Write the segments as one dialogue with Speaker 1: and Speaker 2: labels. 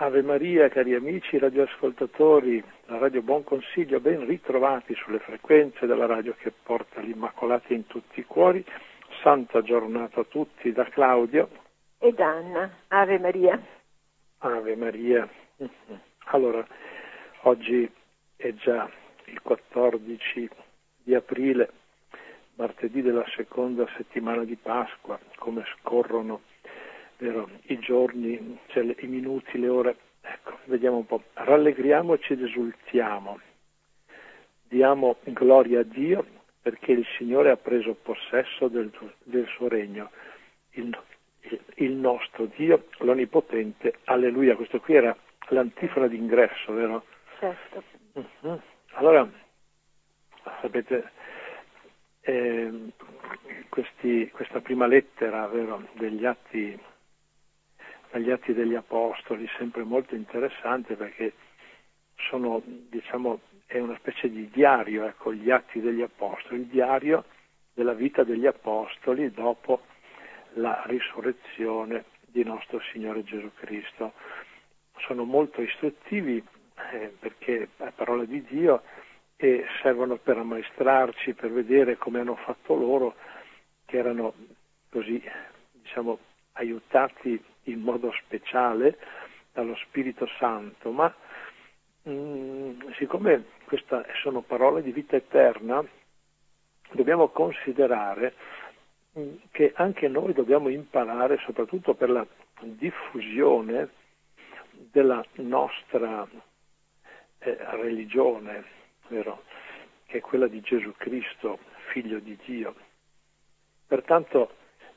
Speaker 1: Ave Maria, cari amici radioascoltatori, la Radio Buon Consiglio, ben ritrovati sulle frequenze della radio che porta l'Immacolata in tutti i cuori. Santa giornata a tutti da Claudio
Speaker 2: ed Anna. Ave Maria.
Speaker 1: Ave Maria. Allora, oggi è già il 14 di aprile, martedì della seconda settimana di Pasqua. Come scorrono, vero, i giorni, cioè i minuti, le ore. Ecco, vediamo un po'. Rallegriamoci ed esultiamo. Diamo gloria a Dio perché il Signore ha preso possesso del suo regno. Il nostro Dio, l'Onnipotente. Alleluia. Questo qui era l'antifona d'ingresso, vero?
Speaker 2: Certo.
Speaker 1: Allora, sapete, questa prima lettera, vero, dagli atti degli Apostoli, sempre molto interessante perché sono, diciamo, è una specie di diario, ecco, gli Atti degli Apostoli, il diario della vita degli Apostoli dopo la risurrezione di nostro Signore Gesù Cristo. Sono molto istruttivi perché è parola di Dio e servono per ammaestrarci, per vedere come hanno fatto loro, che erano così, diciamo, aiutati in modo speciale dallo Spirito Santo, ma siccome queste sono parole di vita eterna, dobbiamo considerare che anche noi dobbiamo imparare, soprattutto per la diffusione della nostra religione, vero? Che è quella di Gesù Cristo, Figlio di Dio. Pertanto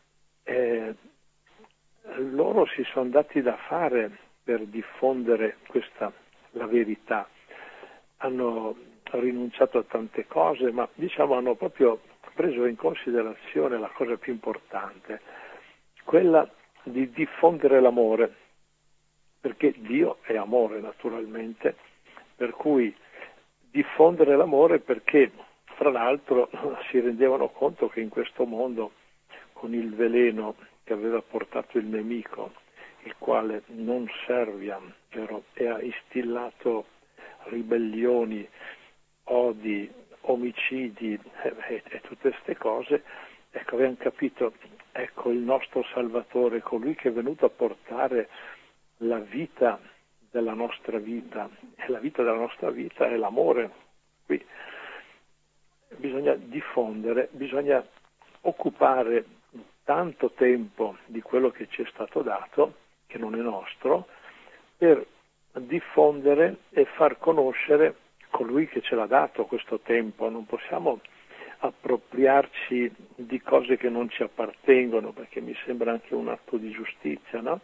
Speaker 1: loro si sono dati da fare per diffondere la verità. Hanno rinunciato a tante cose, ma diciamo hanno proprio preso in considerazione la cosa più importante, quella di diffondere l'amore, perché Dio è amore naturalmente, per cui diffondere l'amore perché, fra l'altro, si rendevano conto che in questo mondo, con il veleno che aveva portato il nemico, il quale non servia, vero, e ha instillato ribellioni, odi, omicidi e tutte queste cose, ecco, abbiamo capito, ecco, il nostro Salvatore, colui che è venuto a portare la vita della nostra vita, e la vita della nostra vita è l'amore. Qui bisogna diffondere, bisogna occupare tanto tempo di quello che ci è stato dato, che non è nostro, per diffondere e far conoscere colui che ce l'ha dato questo tempo. Non possiamo appropriarci di cose che non ci appartengono, perché mi sembra anche un atto di giustizia, no?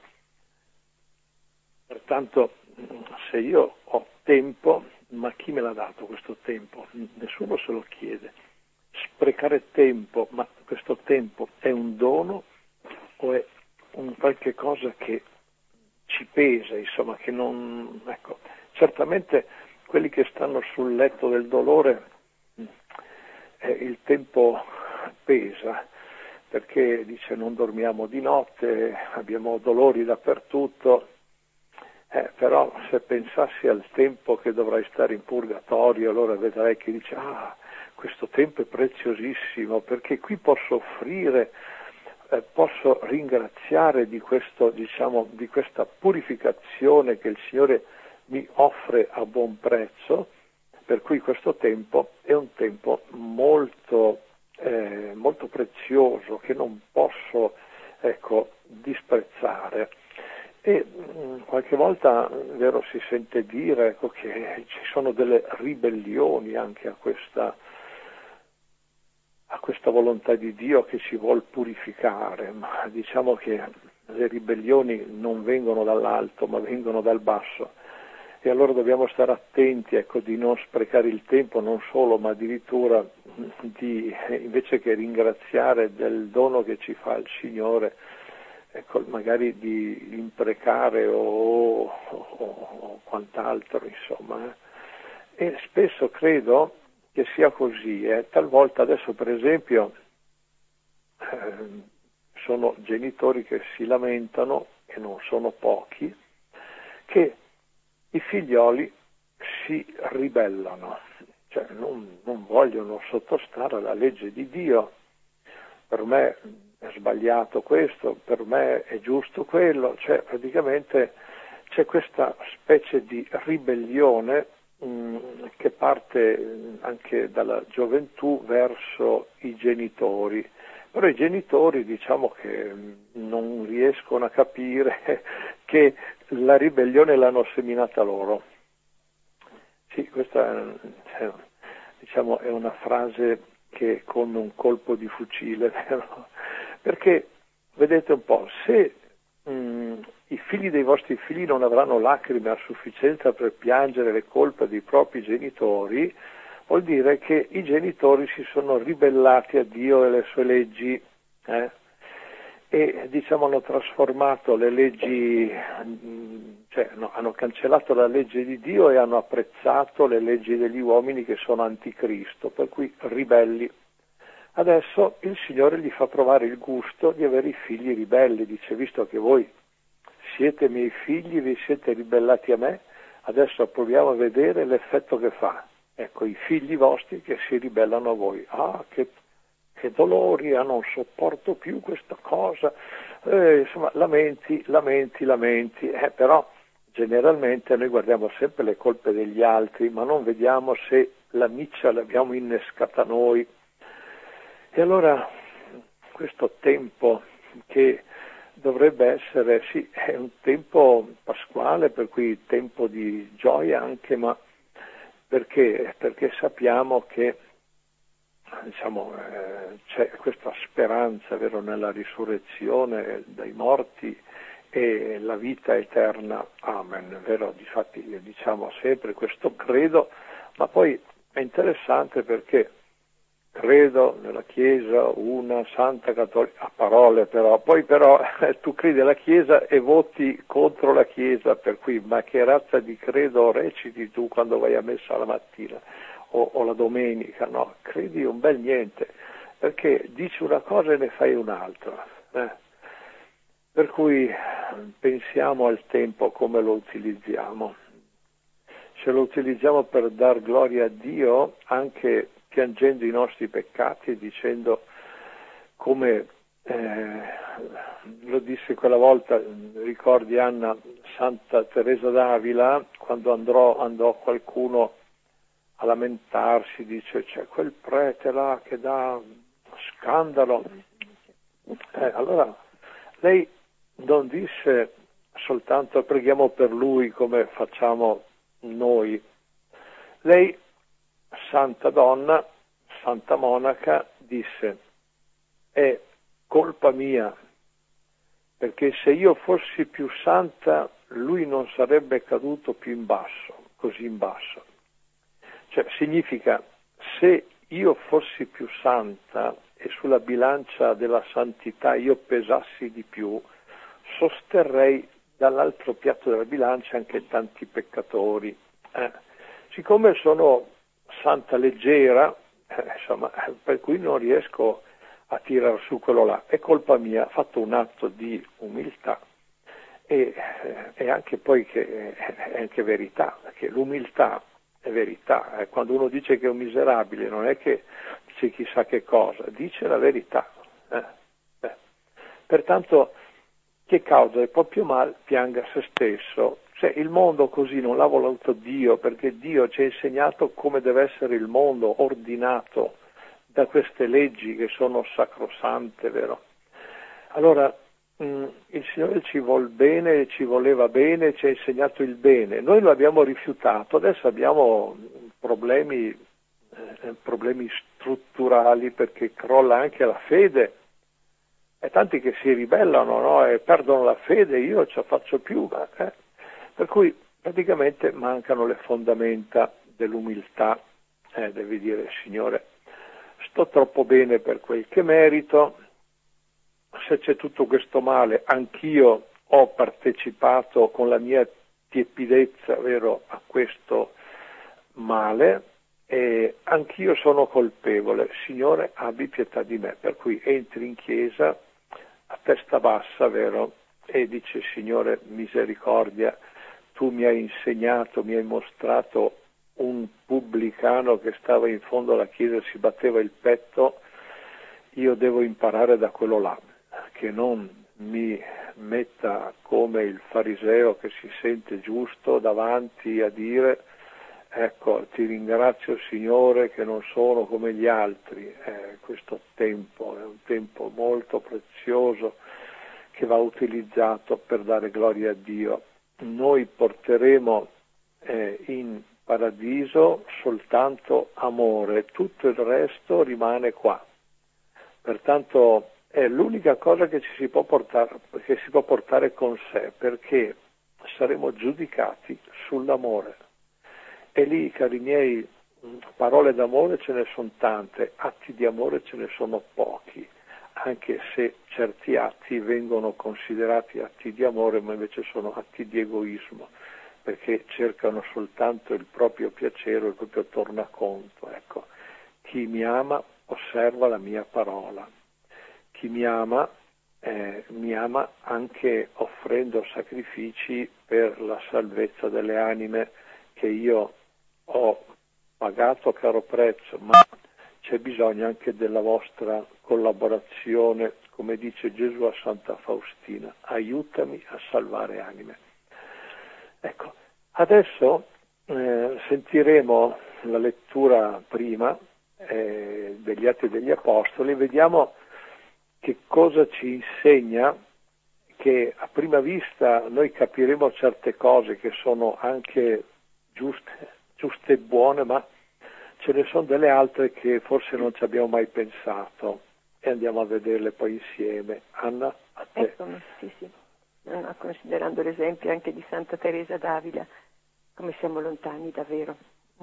Speaker 1: Pertanto, se io ho tempo, ma chi me l'ha dato questo tempo? Nessuno se lo chiede. Sprecare tempo, ma questo tempo è un dono o è un qualche cosa che ci pesa, insomma, che non... Ecco, certamente quelli che stanno sul letto del dolore, il tempo pesa, perché dice non dormiamo di notte, abbiamo dolori dappertutto, però se pensassi al tempo che dovrai stare in purgatorio, allora vedrai che dice questo tempo è preziosissimo, perché qui posso offrire, posso ringraziare di questo, diciamo, di questa purificazione che il Signore mi offre a buon prezzo, per cui questo tempo è un tempo molto, molto prezioso che non posso, ecco, disprezzare. E qualche volta, vero, si sente dire, ecco, che ci sono delle ribellioni anche a questa volontà di Dio che ci vuol purificare, ma diciamo che le ribellioni non vengono dall'alto ma vengono dal basso, e allora dobbiamo stare attenti, ecco, di non sprecare il tempo, non solo, ma addirittura di, invece che ringraziare del dono che ci fa il Signore, ecco, magari di imprecare o quant'altro, insomma. E spesso credo che sia così, talvolta adesso per esempio sono genitori che si lamentano, e non sono pochi, che i figlioli si ribellano, cioè non vogliono sottostare alla legge di Dio. Per me è sbagliato questo, per me è giusto quello, cioè praticamente c'è questa specie di ribellione che parte anche dalla gioventù verso i genitori. Però i genitori diciamo che non riescono a capire che la ribellione l'hanno seminata loro. Sì, questa diciamo, è una frase che come un colpo di fucile, però, perché vedete un po', se i figli dei vostri figli non avranno lacrime a sufficienza per piangere le colpe dei propri genitori, vuol dire che i genitori si sono ribellati a Dio e alle sue leggi, e diciamo hanno trasformato le leggi, cioè hanno cancellato la legge di Dio e hanno apprezzato le leggi degli uomini che sono anticristo, per cui ribelli. Adesso il Signore gli fa provare il gusto di avere i figli ribelli, dice: visto che voi siete miei figli, vi siete ribellati a me, adesso proviamo a vedere l'effetto che fa. Ecco, i figli vostri che si ribellano a voi. Ah, che dolori, non sopporto più questa cosa. Insomma, lamenti. Però generalmente noi guardiamo sempre le colpe degli altri, ma non vediamo se la miccia l'abbiamo innescata noi. E allora questo tempo che dovrebbe essere, sì, è un tempo pasquale, per cui tempo di gioia anche, ma perché sappiamo che diciamo, c'è questa speranza, vero, nella risurrezione dai morti e la vita eterna. Amen, vero? Difatti diciamo sempre questo credo, ma poi è interessante perché credo nella Chiesa una santa cattolica, a parole però, poi però tu credi alla Chiesa e voti contro la Chiesa, per cui ma che razza di credo reciti tu quando vai a messa la mattina o la domenica? No, credi un bel niente, perché dici una cosa e ne fai un'altra. Per cui pensiamo al tempo come lo utilizziamo. Se lo utilizziamo per dar gloria a Dio, anche piangendo i nostri peccati e dicendo, come lo disse quella volta, ricordi Anna, Santa Teresa d'Avila, quando andò qualcuno a lamentarsi, dice: c'è quel prete là che dà scandalo. Allora lei non disse soltanto preghiamo per lui come facciamo noi. Lei, santa donna, santa monaca, disse: è colpa mia, perché se io fossi più santa lui non sarebbe caduto più in basso, così in basso. Cioè significa, se io fossi più santa e sulla bilancia della santità io pesassi di più, sosterrei dall'altro piatto della bilancia anche tanti peccatori. Siccome sono santa leggera, insomma, per cui non riesco a tirar su quello là, è colpa mia, ho fatto un atto di umiltà e anche poi che è anche verità, perché l'umiltà è verità. Quando uno dice che è un miserabile non è che dice chissà che cosa, dice la verità. Pertanto che causa il proprio mal pianga se stesso. Cioè, il mondo così non l'ha voluto Dio, perché Dio ci ha insegnato come deve essere il mondo, ordinato da queste leggi che sono sacrosante, vero? Allora il Signore ci vuol bene, ci voleva bene, ci ha insegnato il bene. Noi lo abbiamo rifiutato, adesso abbiamo problemi strutturali, perché crolla anche la fede. E tanti che si ribellano, no? E perdono la fede, io ce la faccio più. Per cui praticamente mancano le fondamenta dell'umiltà. Devi dire: Signore, sto troppo bene per quel che merito, se c'è tutto questo male, anch'io ho partecipato con la mia tiepidezza, vero, a questo male, e anch'io sono colpevole. Signore, abbi pietà di me. Per cui entri in chiesa a testa bassa, vero, e dice: Signore, misericordia, tu mi hai insegnato, mi hai mostrato un pubblicano che stava in fondo alla chiesa e si batteva il petto, io devo imparare da quello là, che non mi metta come il fariseo che si sente giusto davanti a dire ecco, ti ringrazio Signore che non sono come gli altri. Questo tempo è un tempo molto prezioso che va utilizzato per dare gloria a Dio. Noi porteremo in paradiso soltanto amore, tutto il resto rimane qua. Pertanto è l'unica cosa che si può portare con sé, perché saremo giudicati sull'amore. E lì, cari miei, parole d'amore ce ne sono tante, atti di amore ce ne sono pochi, anche se certi atti vengono considerati atti di amore, ma invece sono atti di egoismo, perché cercano soltanto il proprio piacere, il proprio tornaconto. Ecco, chi mi ama osserva la mia parola. Chi mi ama anche offrendo sacrifici per la salvezza delle anime che io ho pagato a caro prezzo, ma c'è bisogno anche della vostra collaborazione, come dice Gesù a Santa Faustina, aiutami a salvare anime. Ecco, adesso sentiremo la lettura prima degli Atti degli Apostoli, vediamo che cosa ci insegna, che a prima vista noi capiremo certe cose che sono anche giuste e buone, ma ce ne sono delle altre che forse non ci abbiamo mai pensato e andiamo a vederle poi insieme. Anna, a te.
Speaker 2: Eccomi, sì. Considerando l'esempio anche di Santa Teresa d'Avila, come siamo lontani davvero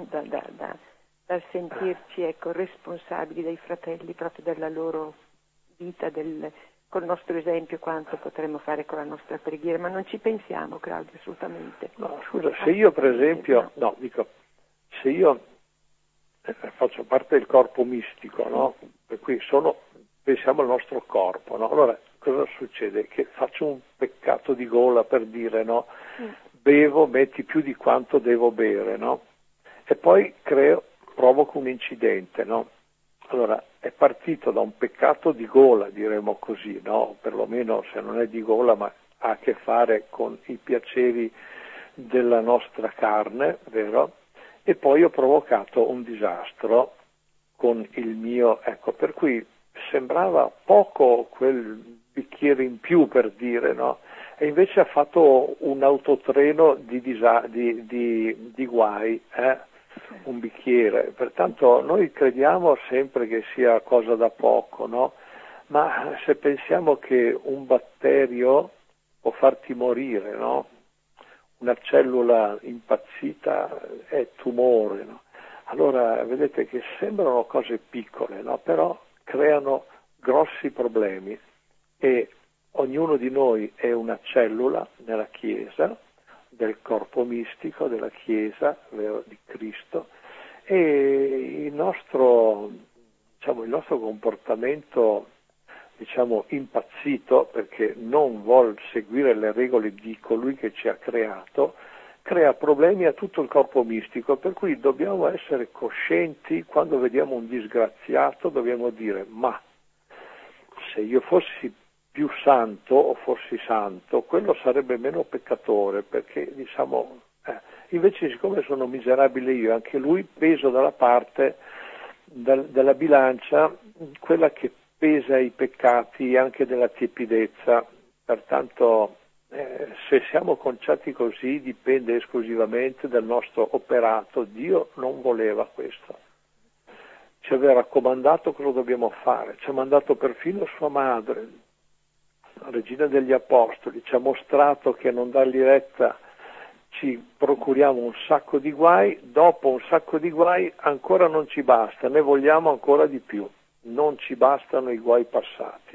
Speaker 2: dal sentirci responsabili dei fratelli, proprio della loro vita, col nostro esempio quanto potremmo fare con la nostra preghiera, ma non ci pensiamo, Claudio, assolutamente.
Speaker 1: No, scusa, se io per esempio, se io faccio parte del corpo mistico, no? Per cui pensiamo al nostro corpo, no? Allora cosa succede? Che faccio un peccato di gola, per dire, no? Bevo, metti più di quanto devo bere, no? E poi provoco un incidente, no? Allora, è partito da un peccato di gola, diremo così, no? Perlomeno se non è di gola, ma ha a che fare con i piaceri della nostra carne, vero? E poi ho provocato un disastro con il mio, per cui sembrava poco quel bicchiere in più, per dire, no? E invece ha fatto un autotreno di guai, un bicchiere. Pertanto noi crediamo sempre che sia cosa da poco, no? Ma se pensiamo che un batterio può farti morire, no? Una cellula impazzita è tumore, no? Allora vedete che sembrano cose piccole, no? Però creano grossi problemi e ognuno di noi è una cellula nella Chiesa, del corpo mistico della Chiesa, vero, di Cristo, e il nostro comportamento impazzito, perché non vuol seguire le regole di colui che ci ha creato, crea problemi a tutto il corpo mistico, per cui dobbiamo essere coscienti. Quando vediamo un disgraziato dobbiamo dire: ma se io fossi più santo o fossi santo, quello sarebbe meno peccatore, perché invece siccome sono miserabile io, anche lui peso dalla parte della bilancia quella che pesa i peccati anche della tiepidezza. Pertanto se siamo conciati così dipende esclusivamente dal nostro operato. Dio non voleva questo, ci aveva raccomandato cosa dobbiamo fare, ci ha mandato perfino sua madre, la regina degli apostoli, ci ha mostrato che a non dargli retta ci procuriamo un sacco di guai. Dopo un sacco di guai ancora non ci basta, ne vogliamo ancora di più, non ci bastano i guai passati.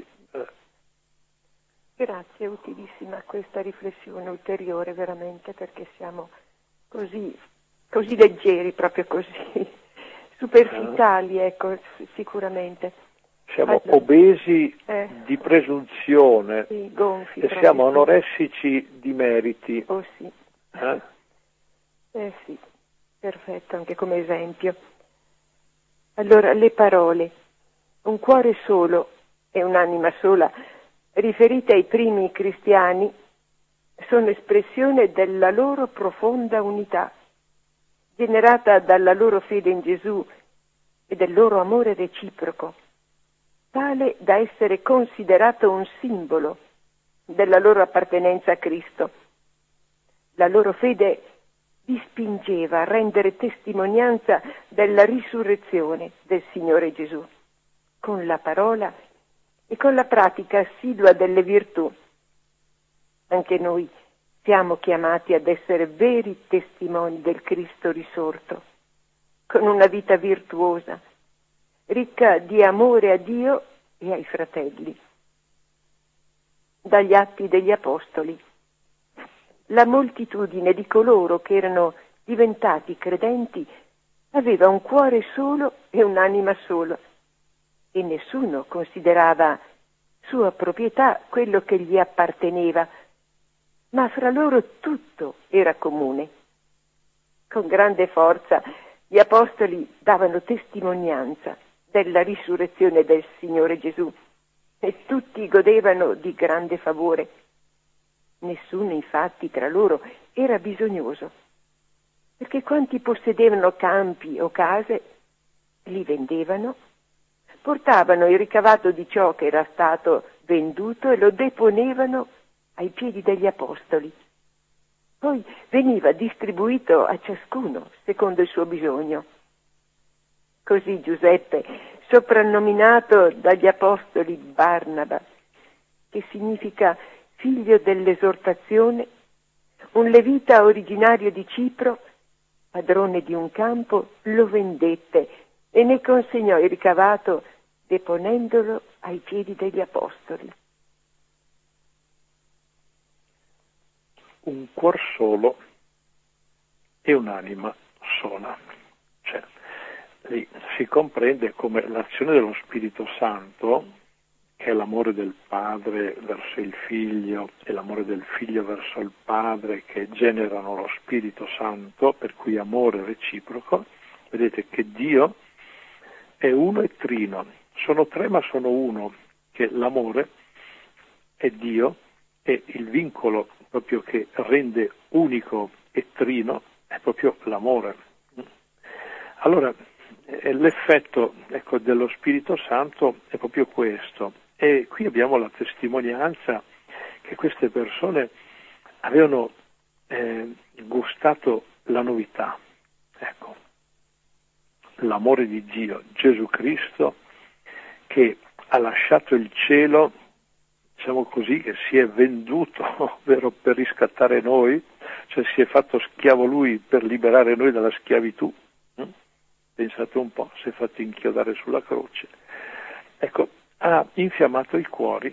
Speaker 2: Grazie, è utilissima questa riflessione ulteriore, veramente, perché siamo così leggeri, proprio così superficiali, sicuramente.
Speaker 1: Siamo obesi di presunzione,
Speaker 2: sì, gonfi,
Speaker 1: e siamo anoressici di meriti.
Speaker 2: Oh sì. Sì, perfetto, anche come esempio. Allora, le parole, un cuore solo e un'anima sola, riferite ai primi cristiani, sono espressione della loro profonda unità, generata dalla loro fede in Gesù e del loro amore reciproco, tale da essere considerato un simbolo della loro appartenenza a Cristo. La loro fede li spingeva a rendere testimonianza della risurrezione del Signore Gesù, con la parola e con la pratica assidua delle virtù. Anche noi siamo chiamati ad essere veri testimoni del Cristo risorto, con una vita virtuosa, ricca di amore a Dio e ai fratelli. Dagli Atti degli Apostoli. La moltitudine di coloro che erano diventati credenti aveva un cuore solo e un'anima sola, e nessuno considerava sua proprietà quello che gli apparteneva, ma fra loro tutto era comune. Con grande forza gli apostoli davano testimonianza della risurrezione del Signore Gesù e tutti godevano di grande favore. Nessuno infatti tra loro era bisognoso, perché quanti possedevano campi o case li vendevano, portavano il ricavato di ciò che era stato venduto e lo deponevano ai piedi degli apostoli. Poi veniva distribuito a ciascuno secondo il suo bisogno. Così Giuseppe, soprannominato dagli apostoli Barnaba, che significa figlio dell'esortazione, un levita originario di Cipro, padrone di un campo, lo vendette e ne consegnò il ricavato deponendolo ai piedi degli apostoli.
Speaker 1: Un cuor solo e un'anima sola. Cioè, lì si comprende come l'azione dello Spirito Santo, che è l'amore del padre verso il figlio e l'amore del figlio verso il padre, che generano lo Spirito Santo, per cui amore reciproco. Vedete che Dio è uno e trino, sono tre ma sono uno, che l'amore è Dio e il vincolo proprio che rende unico e trino è proprio l'amore. Allora, l'effetto dello Spirito Santo è proprio questo. E qui abbiamo la testimonianza che queste persone avevano gustato la novità. Ecco, l'amore di Dio, Gesù Cristo, che ha lasciato il cielo, diciamo così, che si è venduto, ovvero per riscattare noi, cioè si è fatto schiavo lui per liberare noi dalla schiavitù. Pensate un po', si è fatto inchiodare sulla croce. Ecco, ha infiammato i cuori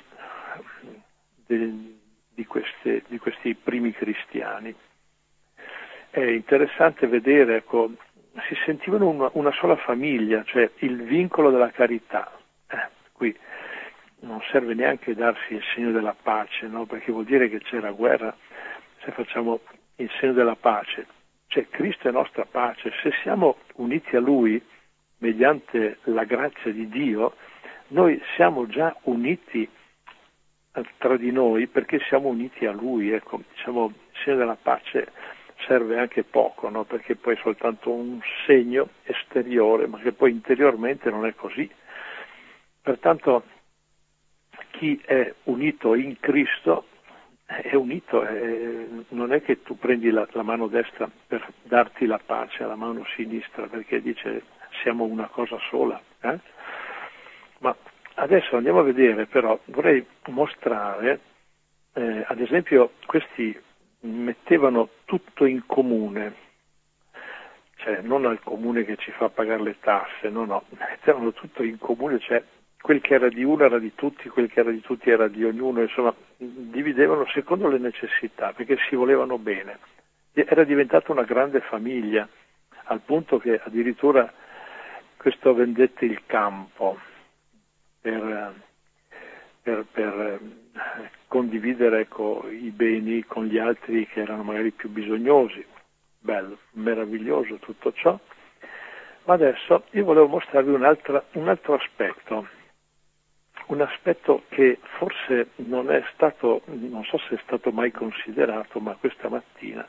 Speaker 1: di questi primi cristiani. È interessante vedere, ecco, si sentivano una sola famiglia, cioè il vincolo della carità. Qui non serve neanche darsi il segno della pace, no? Perché vuol dire che c'è la guerra se facciamo il segno della pace. Cioè Cristo è nostra pace, se siamo uniti a Lui mediante la grazia di Dio, noi siamo già uniti tra di noi perché siamo uniti a Lui. Ecco, diciamo, il segno della pace serve anche poco, no? Perché poi è soltanto un segno esteriore, ma che poi interiormente non è così. Pertanto chi è unito in Cristo è unito, non è che tu prendi la mano destra per darti la pace alla mano sinistra, perché dice siamo una cosa sola. Ma adesso andiamo a vedere, però vorrei mostrare, ad esempio, questi mettevano tutto in comune, cioè non al comune che ci fa pagare le tasse, no, mettevano tutto in comune, cioè quel che era di uno era di tutti, quel che era di tutti era di ognuno, insomma, dividevano secondo le necessità, perché si volevano bene. Era diventata una grande famiglia, al punto che addirittura questo vendette il campo per condividere i beni con gli altri che erano magari più bisognosi. Bello, meraviglioso tutto ciò. Ma adesso io volevo mostrarvi un altro aspetto, un aspetto che forse non so se è stato mai considerato, ma questa mattina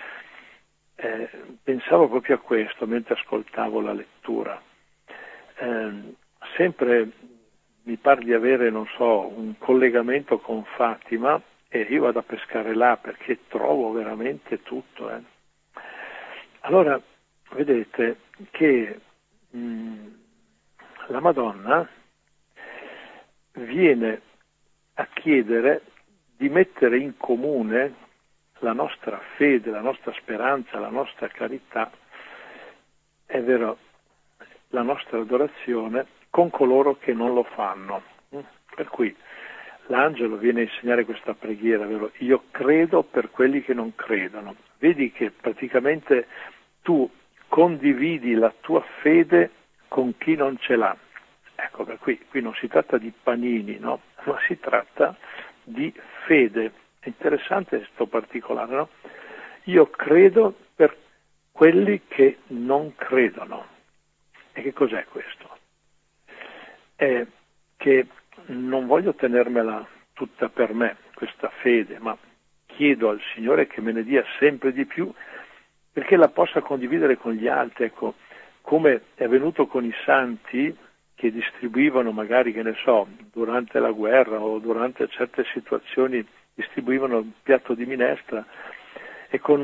Speaker 1: pensavo proprio a questo mentre ascoltavo la lettura. Sempre mi pare di avere, un collegamento con Fatima e io vado a pescare là perché trovo veramente tutto. Allora, vedete che la Madonna viene a chiedere di mettere in comune la nostra fede, la nostra speranza, la nostra carità, è vero, la nostra adorazione con coloro che non lo fanno. Per cui l'angelo viene a insegnare questa preghiera, vero? Io credo per quelli che non credono. Vedi che praticamente tu condividi la tua fede con chi non ce l'ha. Ecco, per qui non si tratta di panini, no? Ma si tratta di fede. È interessante questo particolare, no? Io credo per quelli che non credono. E che cos'è questo? È che non voglio tenermela tutta per me, questa fede, ma chiedo al Signore che me ne dia sempre di più perché la possa condividere con gli altri. Ecco, come è avvenuto con i santi che distribuivano magari, durante la guerra o durante certe situazioni, distribuivano un piatto di minestra e con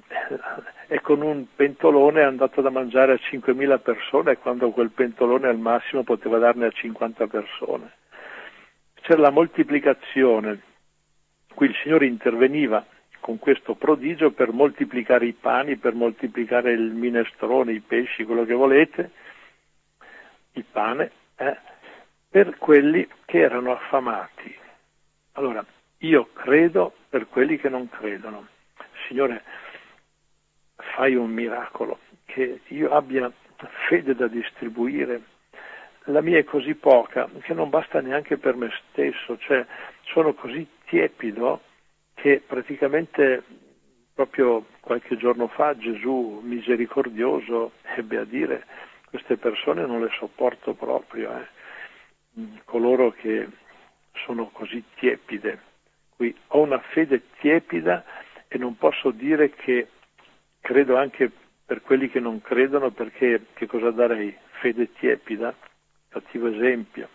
Speaker 1: un pentolone è andato da mangiare a 5.000 persone, quando quel pentolone al massimo poteva darne a 50 persone. C'era la moltiplicazione, qui il Signore interveniva con questo prodigio per moltiplicare i pani, per moltiplicare il minestrone, i pesci, quello che volete, il pane, per quelli che erano affamati. Allora, io credo per quelli che non credono. Signore, fai un miracolo, che io abbia fede da distribuire. La mia è così poca che non basta neanche per me stesso, cioè sono così tiepido che praticamente proprio qualche giorno fa Gesù misericordioso ebbe a dire: queste persone non le sopporto proprio, coloro che sono così tiepide. Qui ho una fede tiepida e non posso dire che credo anche per quelli che non credono, perché che cosa darei? Fede tiepida? Cattivo esempio.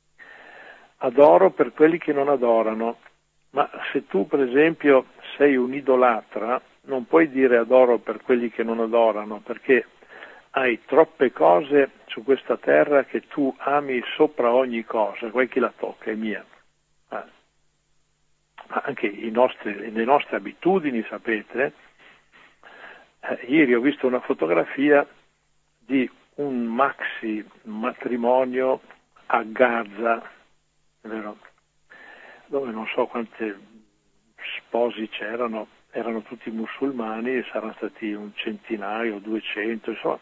Speaker 1: Adoro per quelli che non adorano, ma se tu per esempio sei un idolatra non puoi dire adoro per quelli che non adorano, perché hai troppe cose su questa terra che tu ami sopra ogni cosa, quel chi la tocca è mia. Ma anche le nostre abitudini, sapete, ieri ho visto una fotografia di un maxi matrimonio a Gaza, vero? Dove non so quante sposi c'erano, erano tutti musulmani, saranno stati un centinaio, 200, insomma.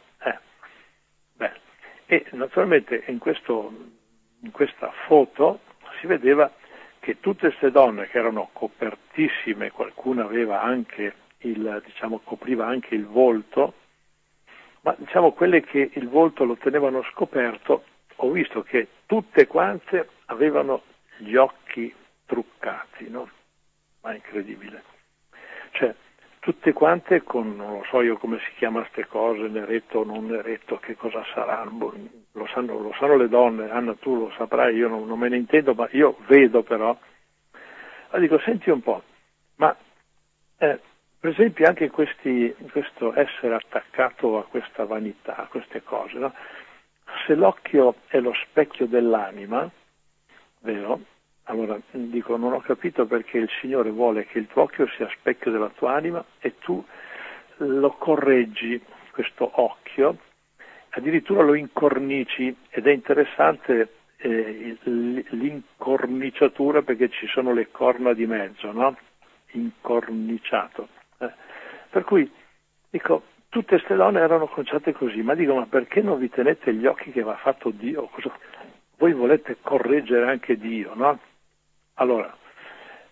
Speaker 1: E naturalmente in questa foto si vedeva che tutte queste donne, che erano copertissime, qualcuna aveva anche copriva anche il volto, ma quelle che il volto lo tenevano scoperto, ho visto che tutte quante avevano gli occhi truccati, no? Ma incredibile. Cioè, tutte quante con, non lo so io come si chiama queste cose, neretto o non neretto, che cosa sarà, lo sanno le donne, Anna tu lo saprai, io non me ne intendo, ma io vedo però. Allora dico, senti un po', ma per esempio anche questo essere attaccato a questa vanità, a queste cose, no? Se l'occhio è lo specchio dell'anima, vero? Allora dico, non ho capito perché il Signore vuole che il tuo occhio sia specchio della tua anima e tu lo correggi, questo occhio, addirittura lo incornici, ed è interessante l'incorniciatura, perché ci sono le corna di mezzo, no? Incorniciato. Per cui dico, tutte queste donne erano conciate così, ma dico, ma perché non vi tenete gli occhi che vi ha fatto Dio? Voi volete correggere anche Dio, no? Allora,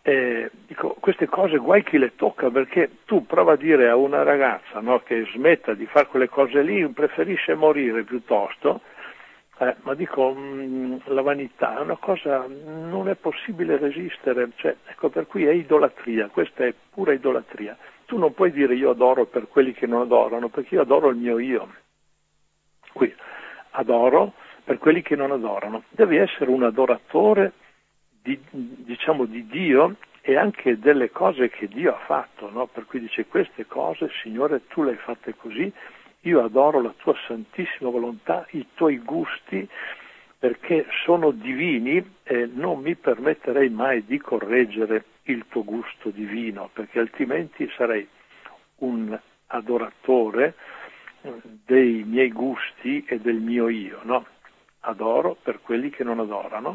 Speaker 1: Dico, queste cose guai chi le tocca, perché tu prova a dire a una ragazza, no, che smetta di fare quelle cose lì, preferisce morire piuttosto, ma dico, la vanità è una cosa, non è possibile resistere, cioè, ecco, per cui è idolatria, questa è pura idolatria. Tu non puoi dire io adoro per quelli che non adorano, perché io adoro il mio io. Qui adoro per quelli che non adorano. Devi essere un adoratore diciamo di Dio e anche delle cose che Dio ha fatto, no? Per cui dice queste cose, Signore, tu le hai fatte così, io adoro la tua santissima volontà, i tuoi gusti, perché sono divini e non mi permetterei mai di correggere il tuo gusto divino, perché altrimenti sarei un adoratore dei miei gusti e del mio io, no? Adoro per quelli che non adorano,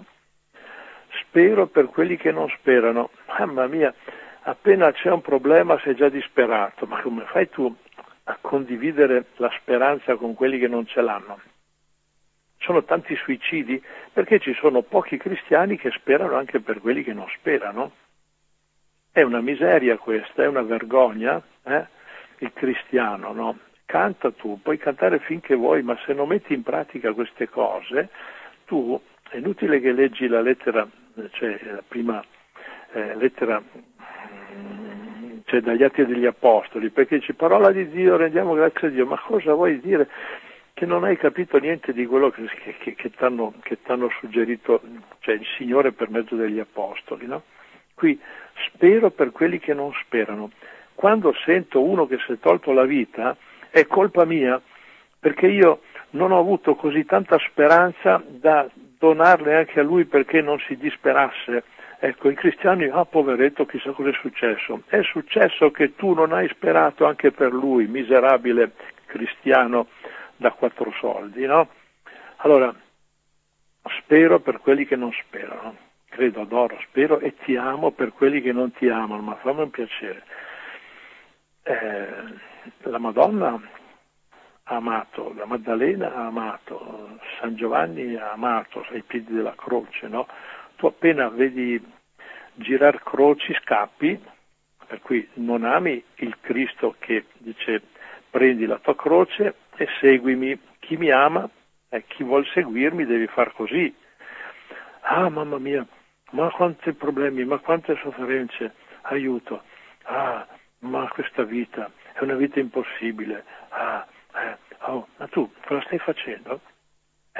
Speaker 1: spero per quelli che non sperano. Mamma mia, appena c'è un problema sei già disperato, ma come fai tu a condividere la speranza con quelli che non ce l'hanno? Sono tanti suicidi perché ci sono pochi cristiani che sperano anche per quelli che non sperano. È una miseria questa, è una vergogna, il cristiano, no? Canta tu, puoi cantare finché vuoi, ma se non metti in pratica queste cose, tu, è inutile che leggi la lettera, cioè la prima lettera, cioè dagli Atti degli Apostoli, perché dice parola di Dio, rendiamo grazie a Dio, ma cosa vuoi dire? Che non hai capito niente di quello che t'hanno suggerito, cioè il Signore per mezzo degli Apostoli, no? Qui spero per quelli che non sperano. Quando sento uno che si è tolto la vita, è colpa mia, perché io non ho avuto così tanta speranza da donarle anche a lui perché non si disperasse. Ecco, i cristiani, poveretto, chissà cosa è successo. È successo che tu non hai sperato anche per lui, miserabile cristiano da 4 soldi, no? Allora, spero per quelli che non sperano. Credo, adoro, spero e ti amo per quelli che non ti amano, ma fammi un piacere. La Madonna ha amato, la Maddalena ha amato, San Giovanni ha amato ai piedi della croce, no? Tu appena vedi girar croci scappi, per cui non ami il Cristo che dice prendi la tua croce e seguimi. Chi mi ama, chi vuol seguirmi deve far così. Ah, mamma mia, ma quanti problemi, ma quante sofferenze, aiuto. Ma questa vita è una vita impossibile. Ma tu cosa stai facendo? Ti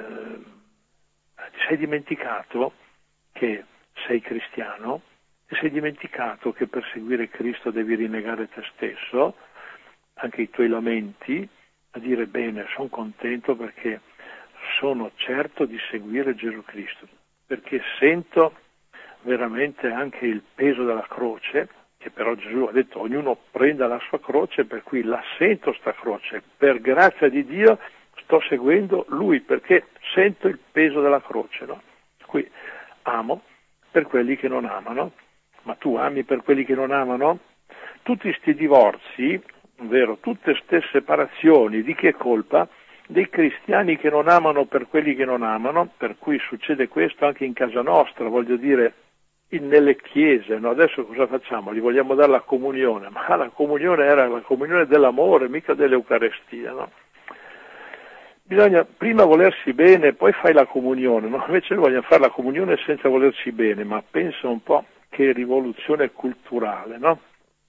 Speaker 1: sei dimenticato che sei cristiano e sei dimenticato che per seguire Cristo devi rinnegare te stesso, anche i tuoi lamenti, a dire bene, sono contento perché sono certo di seguire Gesù Cristo, perché sento veramente anche il peso della croce, che però Gesù ha detto ognuno prenda la sua croce, per cui la sento sta croce, per grazia di Dio sto seguendo Lui perché sento il peso della croce, no? Qui amo per quelli che non amano, ma tu ami per quelli che non amano? Tutti sti divorzi, ovvero tutte ste separazioni, di che colpa? Dei cristiani che non amano per quelli che non amano, per cui succede questo anche in casa nostra, voglio dire, nelle chiese, no? Adesso cosa facciamo? Gli vogliamo dare la comunione, ma la comunione era la comunione dell'amore, mica dell'Eucarestia, no? Bisogna prima volersi bene, poi fai la comunione, no? Invece noi vogliamo fare la comunione senza volerci bene, ma pensa un po' che rivoluzione culturale, no?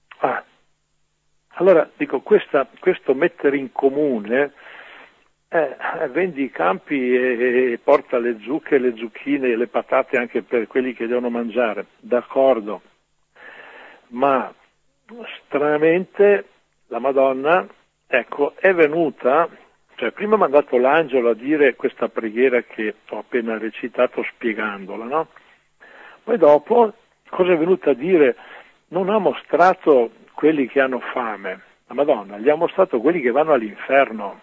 Speaker 1: Allora, dico, questo mettere in comune, vendi i campi e porta le zucche, le zucchine e le patate anche per quelli che devono mangiare, d'accordo, ma stranamente la Madonna, ecco, è venuta, cioè prima mi ha mandato l'angelo a dire questa preghiera che ho appena recitato spiegandola, no? Poi dopo, cosa è venuta a dire? Non ha mostrato quelli che hanno fame, la Madonna gli ha mostrato quelli che vanno all'inferno.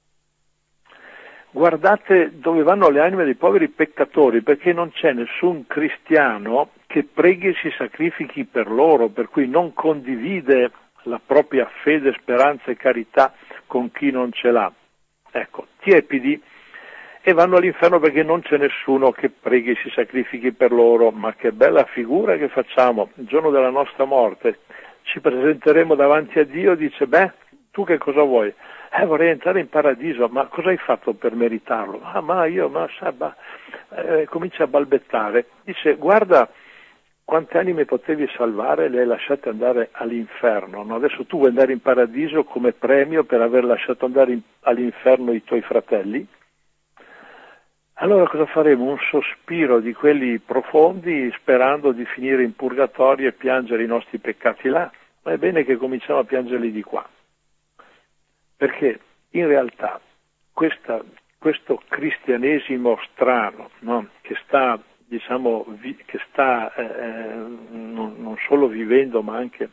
Speaker 1: Guardate dove vanno le anime dei poveri peccatori, perché non c'è nessun cristiano che preghi e si sacrifichi per loro, per cui non condivide la propria fede, speranza e carità con chi non ce l'ha. Ecco, tiepidi e vanno all'inferno perché non c'è nessuno che preghi e si sacrifichi per loro. Ma che bella figura che facciamo il giorno della nostra morte. Ci presenteremo davanti a Dio e dice, tu che cosa vuoi? Vorrei entrare in paradiso. Ma cosa hai fatto per meritarlo? Comincia a balbettare. Dice, guarda quante anime potevi salvare, le hai lasciate andare all'inferno. No? Adesso tu vuoi andare in paradiso come premio per aver lasciato andare all'inferno i tuoi fratelli? Allora cosa faremo? Un sospiro di quelli profondi sperando di finire in purgatorio e piangere i nostri peccati là, ma è bene che cominciamo a piangerli di qua, perché in realtà questo cristianesimo strano, no? che sta non solo vivendo ma anche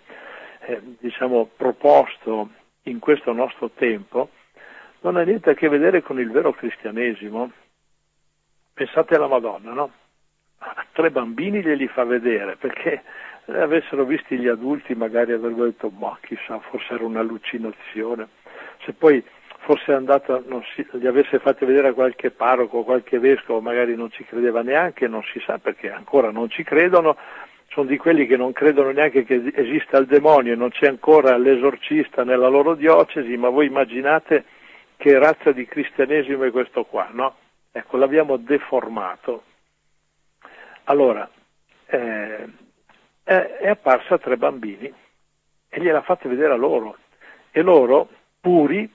Speaker 1: proposto in questo nostro tempo, non ha niente a che vedere con il vero cristianesimo. Pensate alla Madonna, no? 3 bambini glieli fa vedere, perché se avessero visti gli adulti magari avrebbero detto, chissà, forse era un'allucinazione. Se poi fosse andata, li avesse fatti vedere a qualche parroco, qualche vescovo, magari non ci credeva neanche, non si sa perché ancora non ci credono, sono di quelli che non credono neanche che esista il demonio e non c'è ancora l'esorcista nella loro diocesi, ma voi immaginate che razza di cristianesimo è questo qua, no? Ecco, l'abbiamo deformato. Allora, è apparsa 3 bambini e gliel'ha fatta vedere a loro. E loro, puri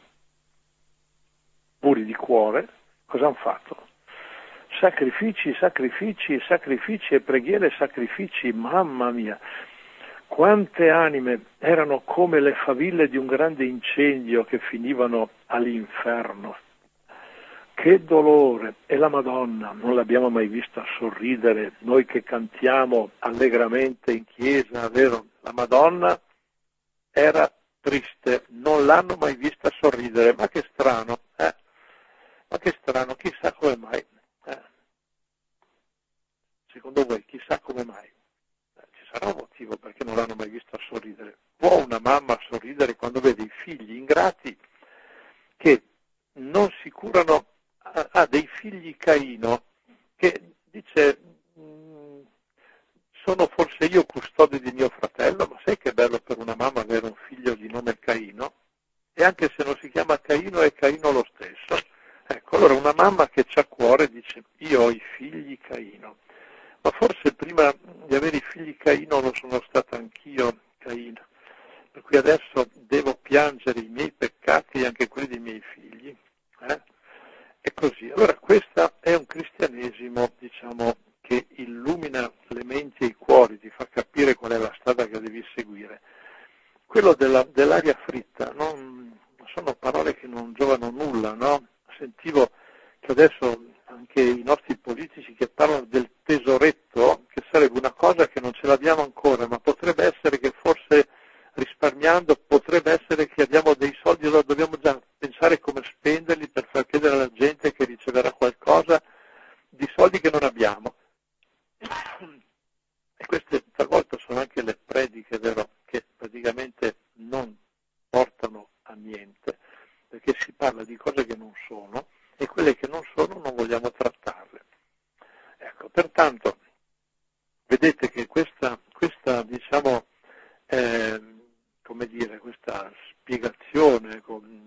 Speaker 1: di cuore, cosa hanno fatto? Sacrifici e preghiere, sacrifici, mamma mia! Quante anime erano come le faville di un grande incendio che finivano all'inferno. Che dolore! E la Madonna non l'abbiamo mai vista sorridere, noi che cantiamo allegramente in chiesa, vero? La Madonna era triste, non l'hanno mai vista sorridere, ma che strano, Ma che strano, chissà come mai. Secondo voi, chissà come mai? Ci sarà un motivo perché non l'hanno mai vista sorridere. Può una mamma sorridere quando vede i figli ingrati che non si curano, ha dei figli Caino, che dice, sono forse io custode di mio fratello, ma sai che bello per una mamma avere un figlio di nome Caino? E anche se non si chiama Caino, è Caino lo stesso. Ecco, allora una mamma che c'ha cuore dice, io ho i figli Caino, ma forse prima di avere i figli Caino lo sono stata anch'io Caino, per cui adesso devo piangere i miei peccati e anche quelli dei miei figli. È così. Allora questo è un cristianesimo, che illumina le menti e i cuori, ti fa capire qual è la strada che devi seguire. Quello dell'aria fritta, sono parole che non giovano nulla, no? Sentivo che adesso anche i nostri politici che parlano del tesoretto, che sarebbe una cosa che non ce l'abbiamo ancora, ma potrebbe essere che forse risparmiando, potrebbe essere che abbiamo dei soldi, allora dobbiamo già pensare come spenderli per far credere alla gente che riceverà qualcosa di soldi che non abbiamo. E queste talvolta sono anche le prediche, vero, che praticamente non portano a niente, perché si parla di cose che non sono e quelle che non sono non vogliamo trattarle. Ecco, pertanto, vedete che questa questa spiegazione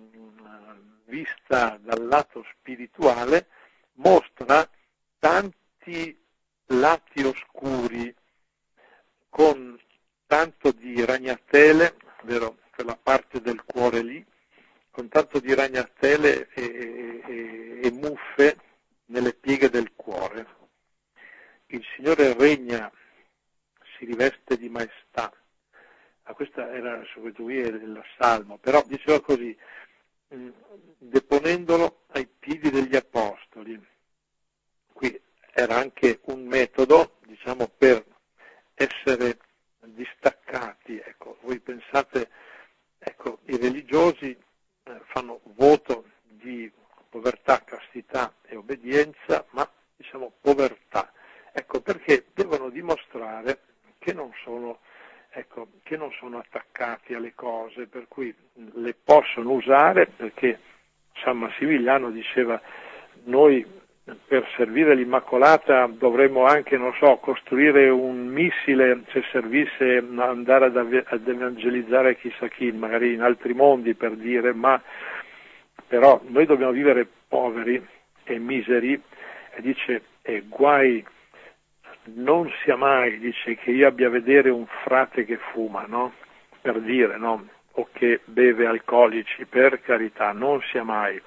Speaker 1: vista dal lato spirituale mostra tanti lati oscuri con tanto di ragnatele, vero, quella parte del cuore lì, con tanto di ragnatele e muffe nelle pieghe del cuore. Il Signore regna, si riveste di maestà. Questa era il Salmo, però diceva così, deponendolo ai piedi degli apostoli. Qui era anche un metodo, per essere distaccati. Ecco, voi pensate, i religiosi fanno voto di povertà, castità e obbedienza, ma povertà. Ecco, perché devono dimostrare che non sono attaccati alle cose, per cui le possono usare, perché San Massimiliano diceva, noi per servire l'Immacolata dovremmo anche, non so, costruire un missile se servisse andare ad evangelizzare chissà chi, magari in altri mondi, per dire, ma però noi dobbiamo vivere poveri e miseri, e dice, e guai non sia mai, dice, che io abbia a vedere un frate che fuma, no? Per dire, no? O che beve alcolici, per carità, non sia mai.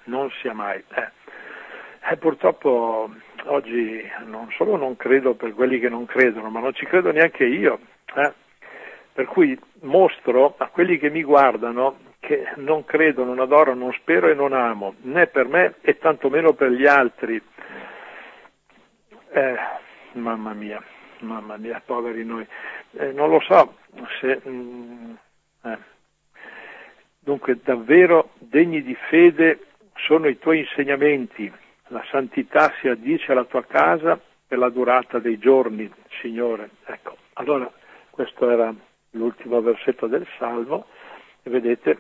Speaker 1: Purtroppo oggi non solo non credo per quelli che non credono, ma non ci credo neanche io. Per cui mostro a quelli che mi guardano che non credo, non adoro, non spero e non amo, né per me e tantomeno per gli altri. Mamma mia, poveri noi. Non lo so se... Dunque, davvero degni di fede sono i tuoi insegnamenti. La santità si addice alla tua casa per la durata dei giorni, Signore. Ecco, allora questo era l'ultimo versetto del Salmo, e vedete,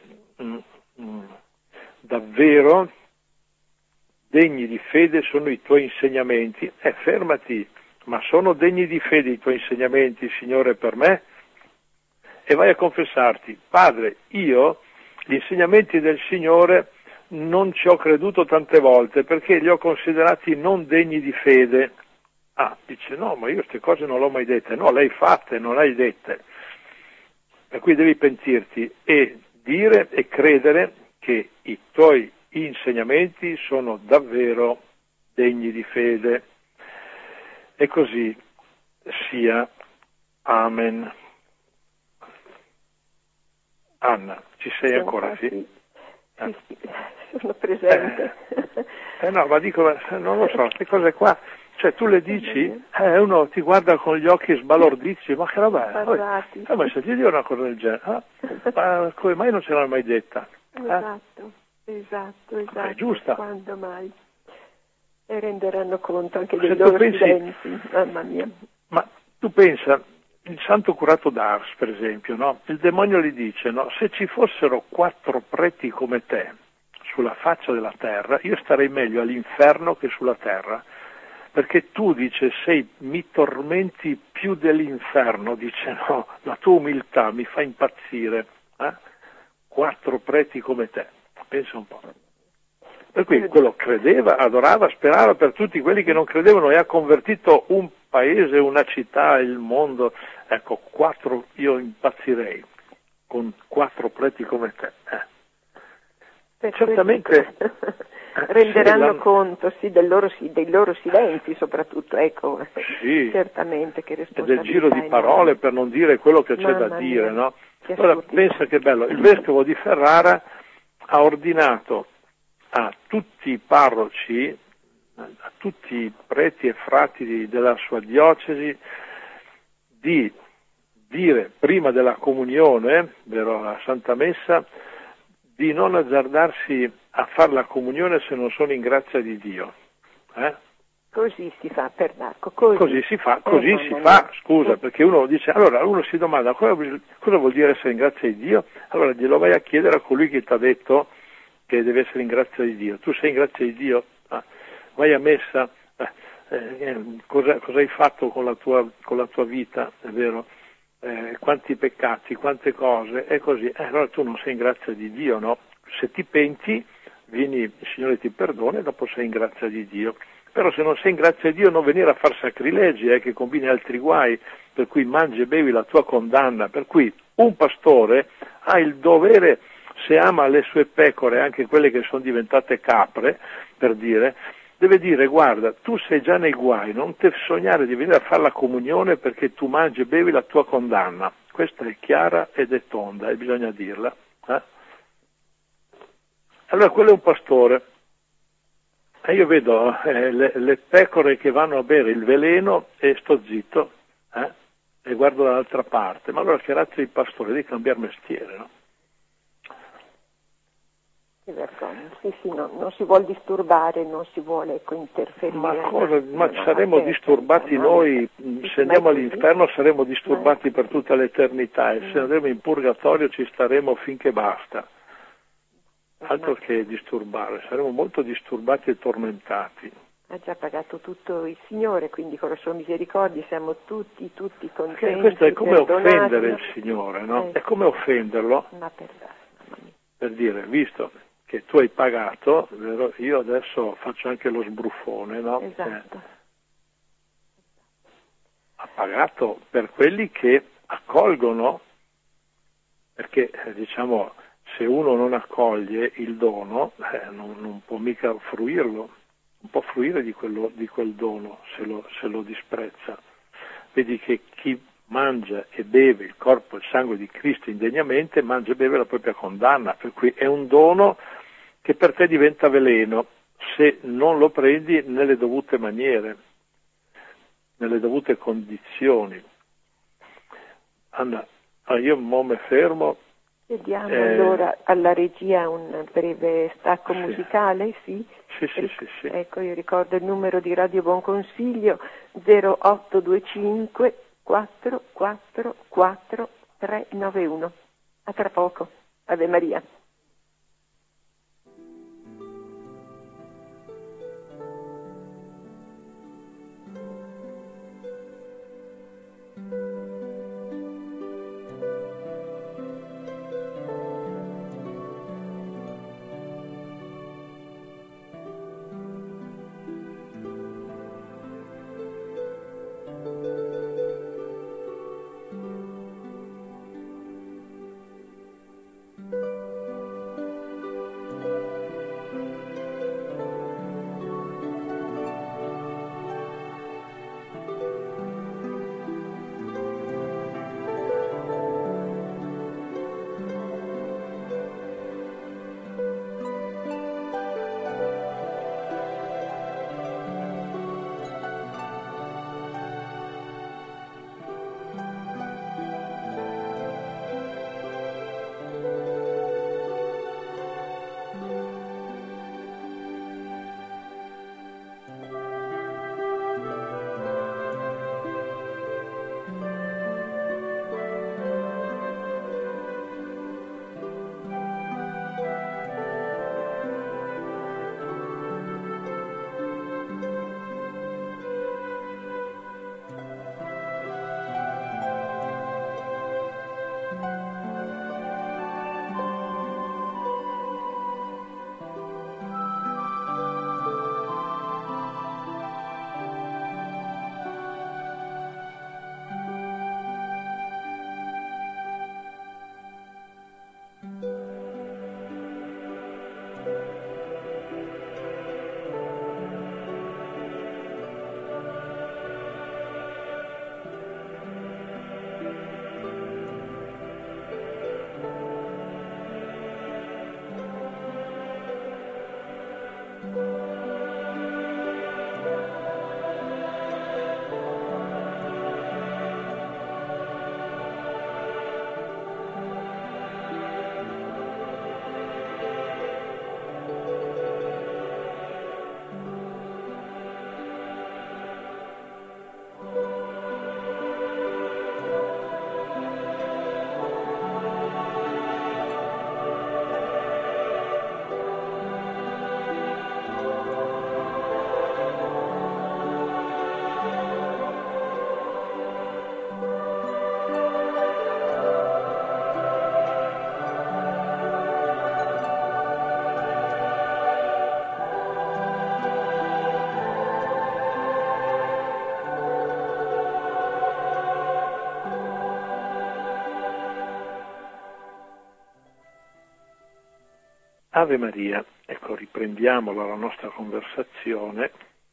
Speaker 1: davvero degni di fede sono i tuoi insegnamenti. Fermati, ma sono degni di fede i tuoi insegnamenti, Signore, per me? E vai a confessarti, Padre, io gli insegnamenti del Signore non ci ho creduto tante volte perché li ho considerati non degni di fede. Dice, no, ma io queste cose non le ho mai dette. No, le hai fatte, non le hai dette. Per cui devi pentirti e dire e credere che i tuoi insegnamenti sono davvero degni di fede. E così sia. Amen. Anna, ci sei ancora? Sì.
Speaker 2: Sì, sono presente.
Speaker 1: No, ma dico, non lo so, queste cose qua, cioè tu le dici, uno ti guarda con gli occhi sbalorditi, ma che roba è? Ma se ti dico una cosa del genere, ma come mai non ce l'hanno mai detta?
Speaker 2: Esatto.
Speaker 1: È giusta.
Speaker 2: Quando mai? E renderanno conto anche dei loro silenzi, mamma mia.
Speaker 1: Ma tu pensa, il santo curato d'Ars, per esempio, no? Il demonio gli dice, no? Se ci fossero 4 preti come te sulla faccia della terra, io starei meglio all'inferno che sulla terra, perché tu, dice, mi tormenti più dell'inferno, dice, no, la tua umiltà mi fa impazzire, 4 preti come te, pensa un po'. Per cui quello credeva, adorava, sperava per tutti quelli che non credevano e ha convertito un paese, una città, il mondo. Ecco, 4, io impazzirei con 4 preti come te. Certamente
Speaker 2: renderanno conto dei loro silenzi soprattutto, ecco.
Speaker 1: Sì,
Speaker 2: certamente che responsabilità.
Speaker 1: E del giro di parole per non dire quello che c'è da dire, no? Ora pensa che bello, il vescovo di Ferrara ha ordinato a tutti i parroci, a tutti i preti e frati della sua diocesi di dire prima della comunione, vero, la Santa Messa, di non azzardarsi a fare la comunione se non sono in grazia di Dio.
Speaker 2: Così si fa, Pernacco,
Speaker 1: così si fa, scusa, perché uno dice, allora uno si domanda cosa vuol dire essere in grazia di Dio? Allora glielo vai a chiedere a colui che ti ha detto che deve essere in grazia di Dio. Tu sei in grazia di Dio? Vai a messa? Cosa hai fatto con la tua vita, è vero? Quanti peccati, quante cose, è così. Allora tu non sei in grazia di Dio, no? Se ti penti, il Signore ti perdona e dopo sei in grazia di Dio. Però se non sei in grazia di Dio non venire a far sacrilegi, che combini altri guai, per cui mangi e bevi la tua condanna. Per cui un pastore ha il dovere, se ama le sue pecore, anche quelle che sono diventate capre, per dire, deve dire, guarda, tu sei già nei guai, non ti sognare di venire a fare la comunione perché tu mangi e bevi la tua condanna. Questa è chiara ed è tonda e bisogna dirla. Allora quello è un pastore. E io vedo le pecore che vanno a bere il veleno e sto zitto e guardo dall'altra parte. Ma allora che razza di pastore? Devi cambiare mestiere, no?
Speaker 2: Che vergogna, sì, non si vuole disturbare, non si vuole interferire.
Speaker 1: Ma saremo disturbati noi, se andiamo all'inferno saremo disturbati per tutta l'eternità e se andremo in purgatorio ci staremo finché basta. Altro che disturbare, saremo molto disturbati e tormentati.
Speaker 2: Ha già pagato tutto il Signore, quindi con la sua misericordia siamo tutti contenti.
Speaker 1: Questo è come
Speaker 2: perdonati,
Speaker 1: offendere il Signore, no? È come offenderlo.
Speaker 2: Ma
Speaker 1: Per dire, visto che tu hai pagato, vero? Io adesso faccio anche lo sbruffone, no?
Speaker 2: Esatto.
Speaker 1: Ha pagato per quelli che accolgono, perché diciamo se uno non accoglie il dono non può mica fruirlo, non può fruire di quel dono se lo disprezza. Vedi che chi mangia e beve il corpo e il sangue di Cristo indegnamente mangia e beve la propria condanna, per cui è un dono che per te diventa veleno se non lo prendi nelle dovute maniere, nelle dovute condizioni. Anna, io mo me fermo.
Speaker 2: Chiediamo allora alla regia un breve stacco musicale, sì?
Speaker 1: Sì.
Speaker 2: Ecco, io ricordo il numero di Radio Buon Consiglio 0825 444 391. A tra poco. Ave Maria.
Speaker 1: Ave Maria, ecco, riprendiamo la nostra conversazione,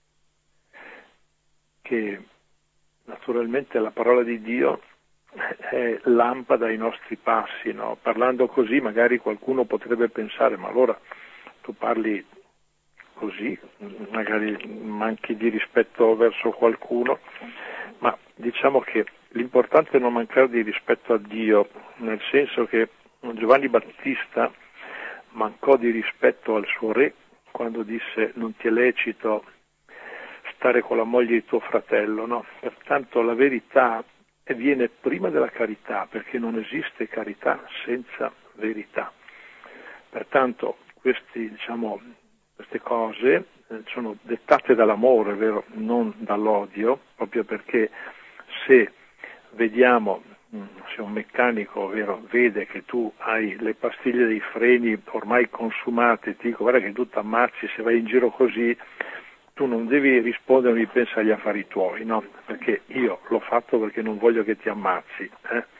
Speaker 1: che naturalmente la parola di Dio è lampada ai nostri passi, no? Parlando così magari qualcuno potrebbe pensare, ma allora tu parli così, magari manchi di rispetto verso qualcuno, ma diciamo che l'importante è non mancare di rispetto a Dio, nel senso che Giovanni Battista mancò di rispetto al suo re quando disse non ti è lecito stare con la moglie di tuo fratello, no? Pertanto la verità viene prima della carità, perché non esiste carità senza verità. Pertanto queste cose sono dettate dall'amore, vero? Non dall'odio, proprio perché se vediamo, se un meccanico, vero, vede che tu hai le pastiglie dei freni ormai consumate, ti dico guarda che tu ti ammazzi se vai in giro così, tu non devi rispondere, non devi pensare agli affari tuoi, no? Perché io l'ho fatto perché non voglio che ti ammazzi.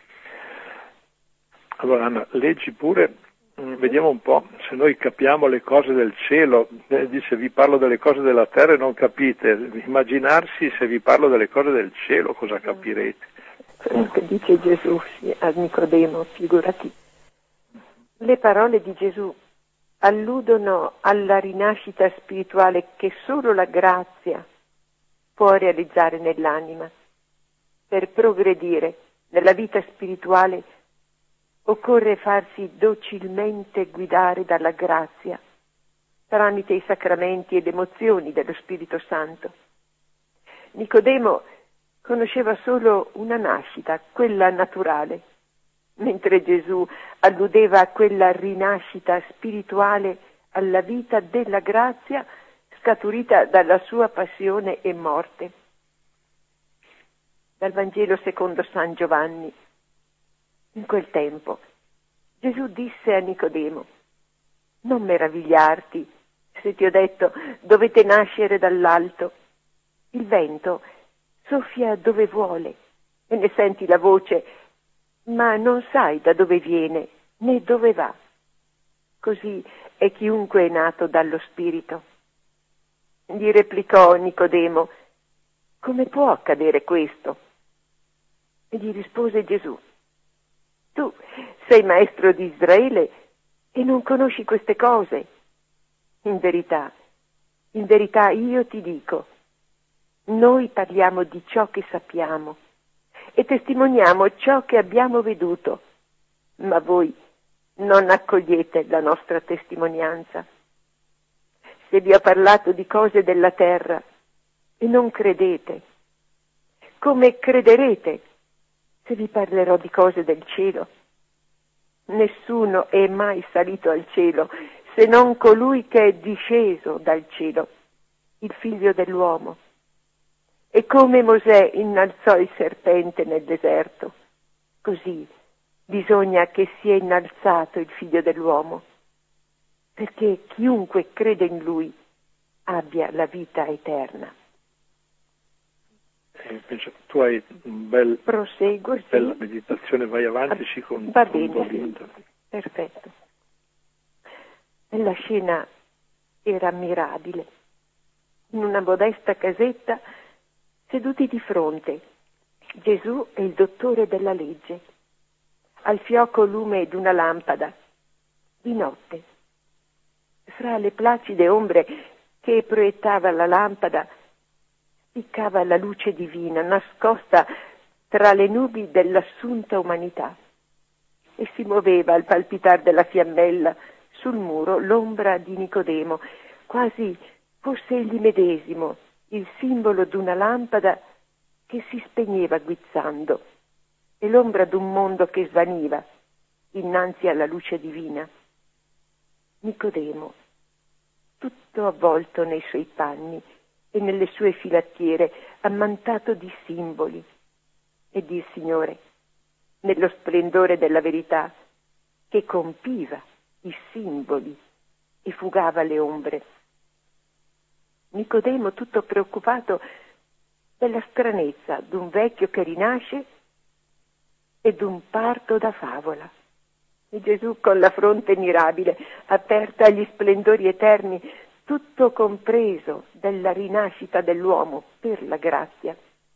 Speaker 1: Allora Anna, leggi pure, vediamo un po' se noi capiamo le cose del cielo. Dice vi parlo delle cose della terra e non capite, immaginarsi se vi parlo delle cose del cielo cosa capirete.
Speaker 2: Quello che dice Gesù a Nicodemo, figurati. Le parole di Gesù alludono alla rinascita spirituale che solo la grazia può realizzare nell'anima. Per progredire nella vita spirituale occorre farsi docilmente guidare dalla grazia tramite i sacramenti e le emozioni dello Spirito Santo. Nicodemo conosceva solo una nascita, quella naturale, mentre Gesù alludeva a quella rinascita spirituale alla vita della grazia scaturita dalla sua passione e morte. Dal Vangelo secondo San Giovanni. In quel tempo Gesù disse a Nicodemo: non meravigliarti se ti ho detto dovete nascere dall'alto. Il vento soffia dove vuole e ne senti la voce, ma non sai da dove viene né dove va. Così è chiunque è nato dallo Spirito. Gli replicò Nicodemo: come può accadere questo? E gli rispose Gesù: tu sei maestro di Israele e non conosci queste cose. In verità io ti dico, noi parliamo di ciò che sappiamo e testimoniamo ciò che abbiamo veduto, ma voi non accogliete la nostra testimonianza. Se vi ho parlato di cose della terra e non credete, come crederete se vi parlerò di cose del cielo? Nessuno è mai salito al cielo se non colui che è disceso dal cielo, il Figlio dell'uomo. E come Mosè innalzò il serpente nel deserto, così bisogna che sia innalzato il Figlio dell'uomo, perché chiunque crede in lui abbia la vita eterna.
Speaker 1: Penso, tu hai un bel
Speaker 2: Proseguo,
Speaker 1: bella
Speaker 2: sì.
Speaker 1: meditazione, vai avanti, ci
Speaker 2: Va bene, sì. Perfetto. La scena era ammirabile. In una modesta casetta, seduti di fronte, Gesù e il dottore della legge, al fioco lume d'una lampada, di notte. Fra le placide ombre che proiettava la lampada, spiccava la luce divina, nascosta tra le nubi dell'assunta umanità, e si muoveva al palpitar della fiammella sul muro l'ombra di Nicodemo, quasi fosse egli medesimo, il simbolo d'una lampada che si spegneva guizzando, e l'ombra d'un mondo che svaniva innanzi alla luce divina. Nicodemo, tutto avvolto nei suoi panni e nelle sue filattiere, ammantato di simboli, ed il Signore, nello splendore della verità, che compiva i simboli e fugava le ombre. Nicodemo, tutto preoccupato della stranezza d'un vecchio che rinasce e d'un parto da favola. E Gesù, con la fronte mirabile, aperta agli splendori eterni, tutto compreso della rinascita dell'uomo per la grazia.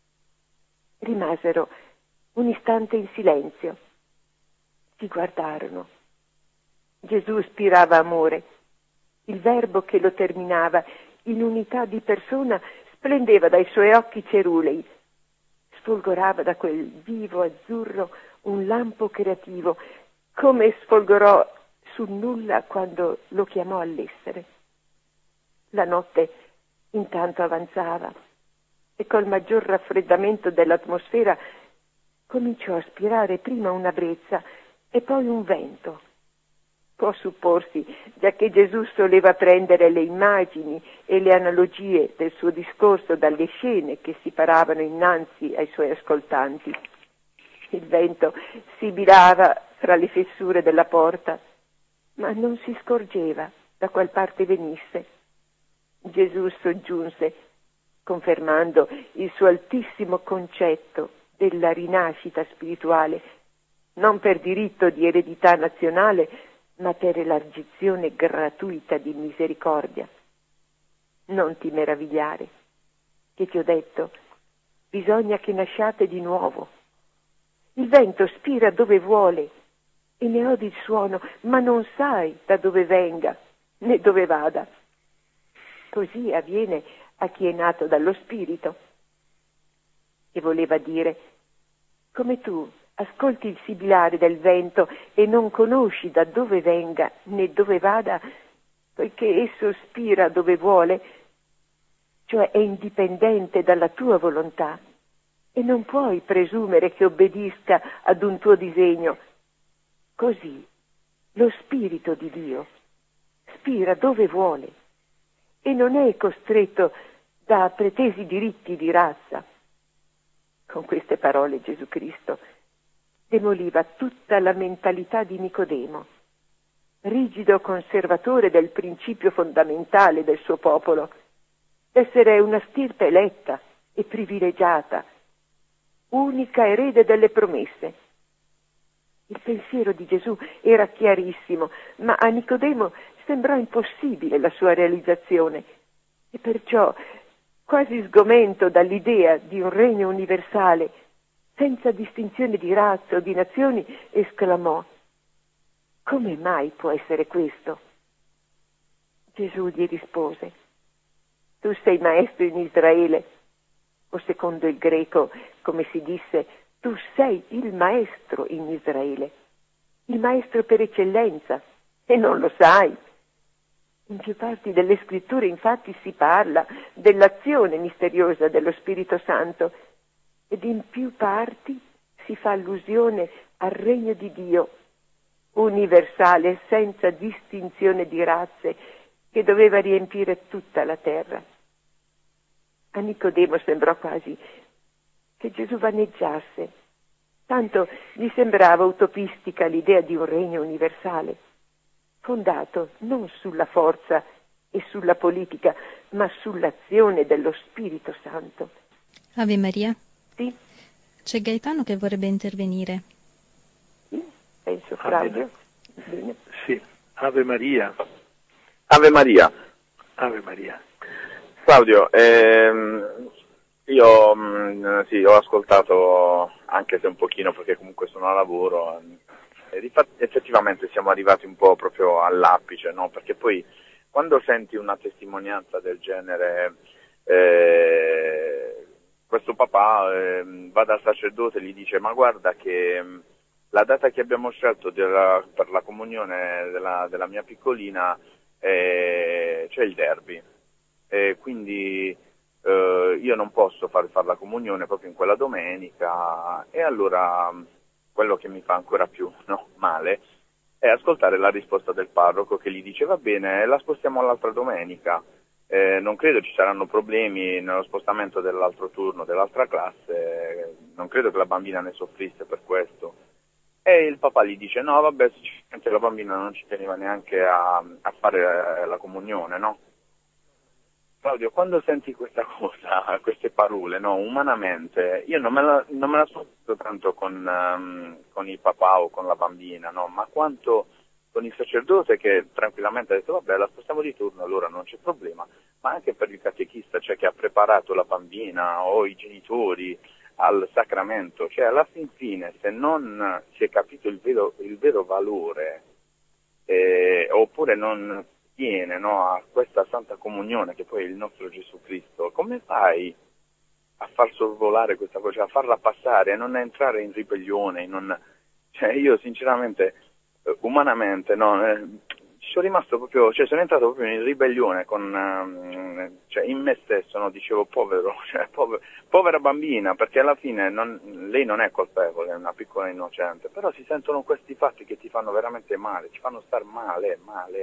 Speaker 2: Rimasero un istante in silenzio. Si guardarono. Gesù spirava amore. Il Verbo che lo terminava in unità di persona splendeva dai suoi occhi cerulei. Sfolgorava da quel vivo azzurro un lampo creativo, come sfolgorò sul nulla quando lo chiamò all'essere. La notte intanto avanzava e col maggior raffreddamento dell'atmosfera cominciò a spirare prima una brezza e poi un vento. Può supporsi, giacché Gesù soleva prendere le immagini e le analogie del suo discorso dalle scene che si paravano innanzi ai suoi ascoltanti. Il vento sibilava fra le fessure della porta, ma non si scorgeva da qual parte venisse. Gesù soggiunse, confermando il suo altissimo concetto della rinascita spirituale, non per diritto di eredità nazionale, ma per elargizione gratuita di misericordia. Non ti meravigliare, che ti ho detto, bisogna che nasciate di nuovo. Il vento spira dove vuole e ne odi il suono, ma non sai da dove venga né dove vada. Così avviene a chi è nato dallo Spirito. E voleva dire, come tu ascolti il sibilare del vento e non conosci da dove venga né dove vada, poiché esso spira dove vuole, cioè è indipendente dalla tua volontà, e non puoi presumere che obbedisca ad un tuo disegno. Così lo Spirito di Dio spira dove vuole e non è costretto da pretesi diritti di razza. Con queste parole Gesù Cristo demoliva tutta la mentalità di Nicodemo, rigido conservatore del principio fondamentale del suo popolo, d'essere una stirpe eletta e privilegiata, unica erede delle promesse. Il pensiero di Gesù era chiarissimo, ma a Nicodemo sembrò impossibile la sua realizzazione e perciò, quasi sgomento dall'idea di un regno universale, senza distinzione di razza o di nazioni, esclamò: come mai può essere questo? Gesù gli rispose: tu sei maestro in Israele, o secondo il greco, come si disse, tu sei il maestro in Israele, il maestro per eccellenza, e non lo sai. In più parti delle scritture infatti si parla dell'azione misteriosa dello Spirito Santo ed in più parti si fa allusione al regno di Dio, universale senza distinzione di razze, che doveva riempire tutta la terra. A Nicodemo sembrò quasi che Gesù vaneggiasse, tanto gli sembrava utopistica l'idea di un regno universale, fondato non sulla forza e sulla politica, ma sull'azione dello Spirito Santo.
Speaker 3: Ave Maria.
Speaker 2: Sì?
Speaker 3: C'è Gaetano che vorrebbe intervenire.
Speaker 2: Sì, penso Claudio. Bene.
Speaker 1: Sì, Ave Maria.
Speaker 4: Ave Maria.
Speaker 1: Ave Maria.
Speaker 4: Claudio, io sì, ho ascoltato, anche se un pochino perché comunque sono a lavoro, e effettivamente siamo arrivati un po' proprio all'apice, no? Perché poi quando senti una testimonianza del genere, questo papà va dal sacerdote e gli dice: ma guarda che la data che abbiamo scelto per la comunione della mia piccolina c'è il derby, e quindi io non posso far la comunione proprio in quella domenica. E allora quello che mi fa ancora più male è ascoltare la risposta del parroco, che gli dice: va bene, la spostiamo all'altra domenica, non credo ci saranno problemi nello spostamento dell'altro turno, dell'altra classe, non credo che la bambina ne soffrisse per questo. E il papà gli dice: no vabbè, sinceramente la bambina non ci teneva neanche a fare la comunione, no? Claudio, quando senti questa cosa, queste parole, no, umanamente, io non me la sento tanto con il papà o con la bambina, no, ma quanto con il sacerdote, che tranquillamente ha detto: vabbè, la spostiamo di turno, allora non c'è problema, ma anche per il catechista, cioè che ha preparato la bambina o i genitori al sacramento, cioè alla fin fine, se non si è capito il vero valore, oppure non tiene, no, a questa Santa Comunione che poi è il nostro Gesù Cristo, come fai a far sorvolare questa cosa, a farla passare, a non entrare in ribellione? Cioè io sinceramente, umanamente, no, ci sono rimasto proprio, cioè sono entrato proprio in ribellione cioè in me stesso, no? Dicevo povero, cioè povera bambina, perché alla fine lei non è colpevole, è una piccola innocente, però si sentono questi fatti che ti fanno veramente male, ti fanno star male.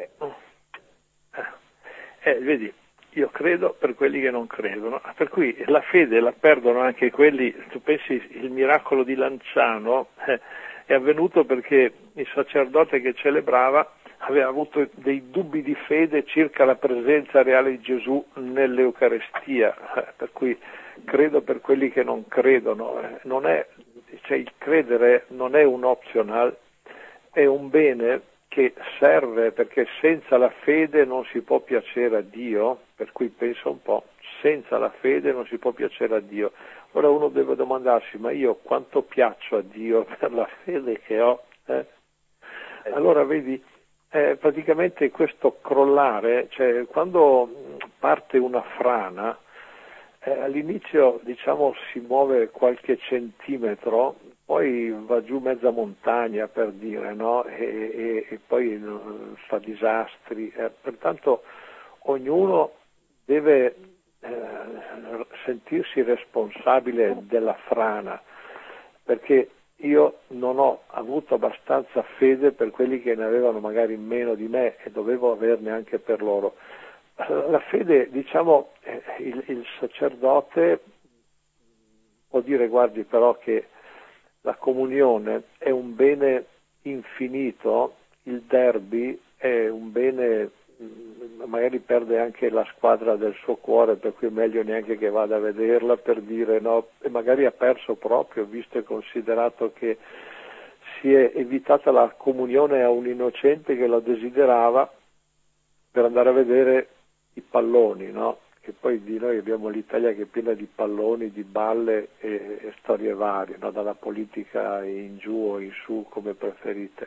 Speaker 1: Vedi, io credo per quelli che non credono, per cui la fede la perdono anche quelli. Tu pensi, il miracolo di Lanciano è avvenuto perché il sacerdote che celebrava aveva avuto dei dubbi di fede circa la presenza reale di Gesù nell'Eucarestia, per cui credo per quelli che non credono. Non è, cioè, il credere non è un optional, è un bene che serve, perché senza la fede non si può piacere a Dio, per cui pensa un po', senza la fede non si può piacere a Dio. Ora uno deve domandarsi, ma io quanto piaccio a Dio per la fede che ho? Allora vedi, praticamente questo crollare, cioè quando parte una frana, all'inizio diciamo si muove qualche centimetro, poi va giù mezza montagna, per dire, no? E poi fa disastri. Pertanto ognuno deve sentirsi responsabile della frana, perché io non ho avuto abbastanza fede per quelli che ne avevano magari meno di me e dovevo averne anche per loro. La fede, diciamo, il sacerdote può dire, guardi però che la comunione è un bene infinito, il derby è un bene, magari perde anche la squadra del suo cuore, per cui è meglio neanche che vada a vederla, per dire, no, e magari ha perso proprio, visto e considerato che si è evitata la comunione a un innocente che la desiderava per andare a vedere i palloni, no? Che poi di noi abbiamo l'Italia che è piena di palloni, di balle e storie varie, no? Dalla politica in giù o in su, come preferite.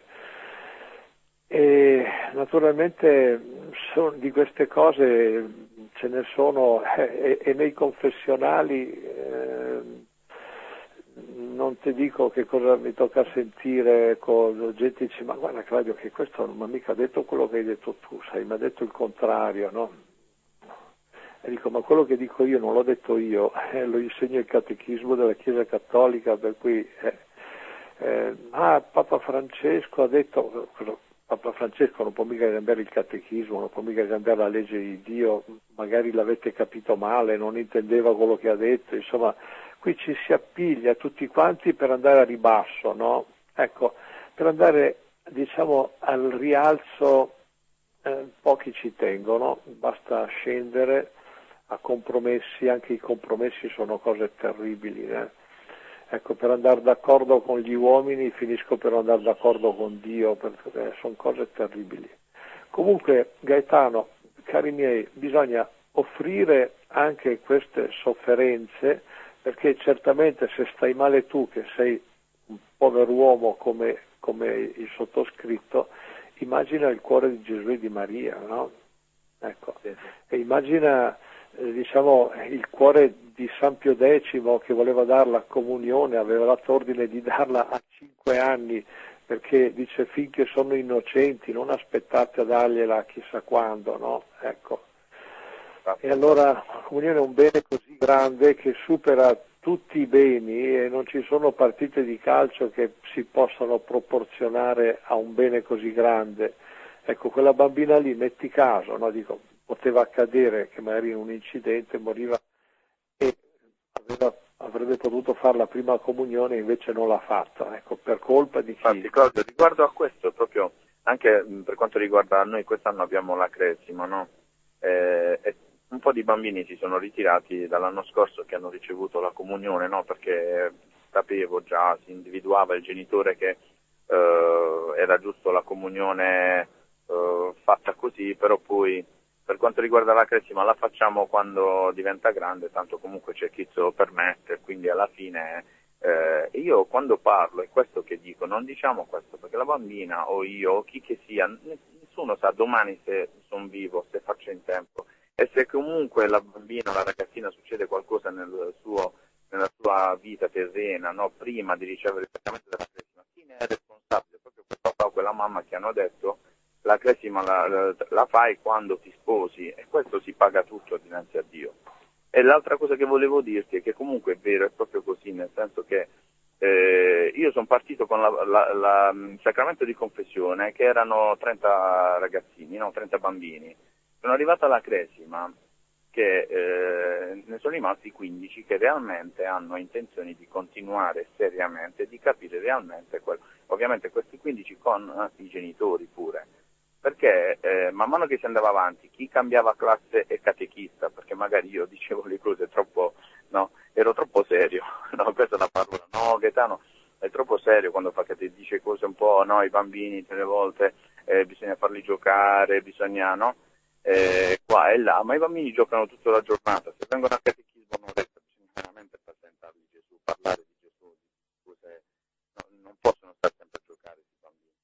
Speaker 1: E naturalmente di queste cose ce ne sono, e nei confessionali non ti dico che cosa mi tocca sentire, con gente dice, ma guarda Claudio che questo non mi ha mica detto quello che hai detto tu, sai, mi ha detto il contrario, no? E dico, ma quello che dico io non l'ho detto io, lo insegna il catechismo della Chiesa Cattolica, per cui Papa Francesco ha detto, Papa Francesco non può mica cambiare il catechismo, non può mica cambiare la legge di Dio, magari l'avete capito male, non intendeva quello che ha detto, insomma, qui ci si appiglia tutti quanti per andare a ribasso, no? Ecco, per andare, diciamo, al rialzo, pochi ci tengono, basta scendere a compromessi, anche i compromessi sono cose terribili, Ecco, per andare d'accordo con gli uomini finisco per andare d'accordo con Dio, perché sono cose terribili. Comunque, Gaetano, cari miei, bisogna offrire anche queste sofferenze, perché certamente se stai male tu, che sei un povero uomo come il sottoscritto, immagina il cuore di Gesù e di Maria, no? Ecco. E immagina diciamo il cuore di San Pio X che voleva dare la comunione, aveva dato ordine di darla a 5 anni, perché dice finché sono innocenti non aspettate a dargliela chissà quando, no? Ecco. E allora la comunione è un bene così grande che supera tutti i beni e non ci sono partite di calcio che si possano proporzionare a un bene così grande. Ecco, quella bambina lì, metti caso, no? Dico, poteva accadere che magari in un incidente moriva e avrebbe potuto fare la prima comunione, invece non l'ha fatta, ecco, per colpa di chi?
Speaker 4: Infatti, Claudio, riguardo a questo, proprio anche per quanto riguarda noi, quest'anno abbiamo la Cresima, no? E un po' di bambini si sono ritirati dall'anno scorso che hanno ricevuto la comunione, no? Perché sapevo già, si individuava il genitore che era giusto la comunione fatta così, però poi per quanto riguarda la Cresima la facciamo quando diventa grande, tanto comunque c'è chi se lo permette, quindi alla fine io quando parlo è questo che dico, non diciamo questo perché la bambina o io o chi che sia, nessuno sa domani se sono vivo, se faccio in tempo, e se comunque la bambina o la ragazzina succede qualcosa nella sua vita terrena, no, prima di ricevere il sacramento della Cresima, chi ne è responsabile? Proprio quel papà o quella mamma che hanno detto la cresima la fai quando ti sposi, e questo si paga tutto dinanzi a Dio. E l'altra cosa che volevo dirti è che comunque è vero, è proprio così, nel senso che io sono partito con il sacramento di confessione, che erano 30 ragazzini, no, 30 bambini. Sono arrivato alla cresima, che ne sono rimasti 15 che realmente hanno intenzione di continuare seriamente, di capire realmente quello. Ovviamente questi 15 con i genitori pure, perché man mano che si andava avanti, chi cambiava classe e catechista, perché magari io dicevo le cose troppo, no, ero troppo serio, no, questa è una parola, no, Gaetano è troppo serio quando fa che ti dice cose un po', no, i bambini delle volte bisogna farli giocare, bisogna, no, qua e là, ma i bambini giocano tutta la giornata, se vengono a catechismo un'oretta bisogna veramente presentargli Gesù, parlare di Gesù, di cose, no, non possono stare sempre a giocare i bambini.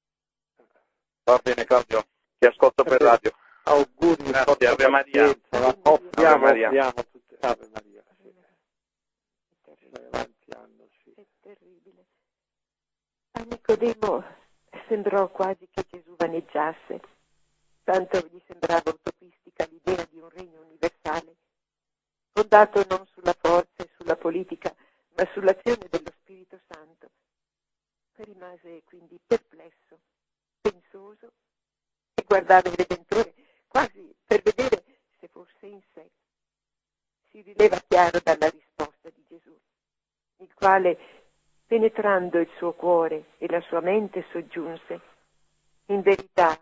Speaker 4: Va bene Claudio, ti ascolto per radio.
Speaker 1: Auguri,
Speaker 4: grazie, Ave Maria.
Speaker 1: Ave Maria. Tutte. Ave Maria. Sì. Vai avanti, Anno, sì.
Speaker 2: È terribile. A Nicodemo sembrò quasi che Gesù vaneggiasse, tanto gli sembrava utopistica l'idea di un regno universale, fondato non sulla forza e sulla politica, ma sull'azione dello Spirito Santo. Rimase quindi perplesso, pensoso, e guardava il Redentore quasi per vedere se fosse in sé. Si rileva chiaro dalla risposta di Gesù, il quale, penetrando il suo cuore e la sua mente, soggiunse: in verità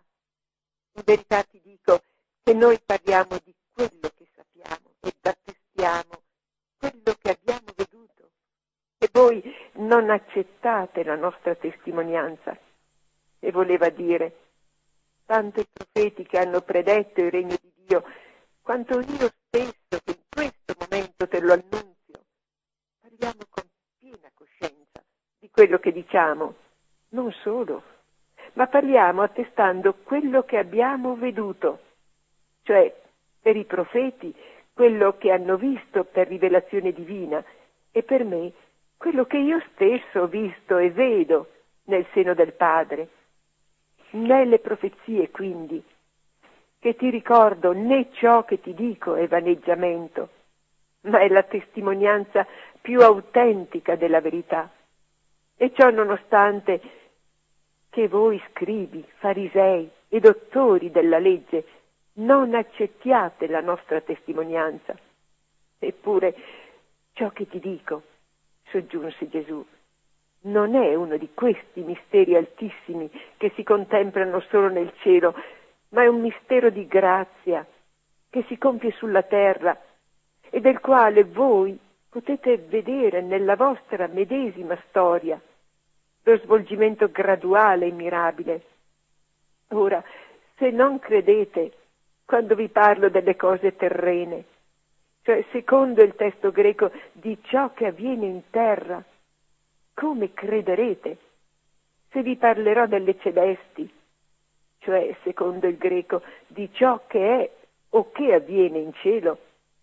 Speaker 2: ti dico che noi parliamo di quello che sappiamo ed attestiamo quello che abbiamo veduto, e voi non accettate la nostra testimonianza. E voleva dire: tanto i profeti che hanno predetto il regno di Dio, quanto io stesso che in questo momento te lo annunzio, parliamo con piena coscienza di quello che diciamo. Non solo, ma parliamo attestando quello che abbiamo veduto, cioè per i profeti quello che hanno visto per rivelazione divina, e per me quello che io stesso ho visto e vedo nel seno del Padre. Nelle profezie, quindi, che ti ricordo, né ciò che ti dico è vaneggiamento, ma è la testimonianza più autentica della verità. E ciò nonostante che voi scribi, farisei e dottori della legge non accettiate la nostra testimonianza. Eppure ciò che ti dico, soggiunse Gesù, non è uno di questi misteri altissimi che si contemplano solo nel cielo, ma è un mistero di grazia che si compie sulla terra e del quale voi potete vedere nella vostra medesima storia lo svolgimento graduale e mirabile. Ora, se non credete quando vi parlo delle cose terrene, cioè secondo il testo greco di ciò che avviene in terra, come crederete se vi parlerò delle celesti, cioè secondo il greco di ciò che è o che avviene in cielo?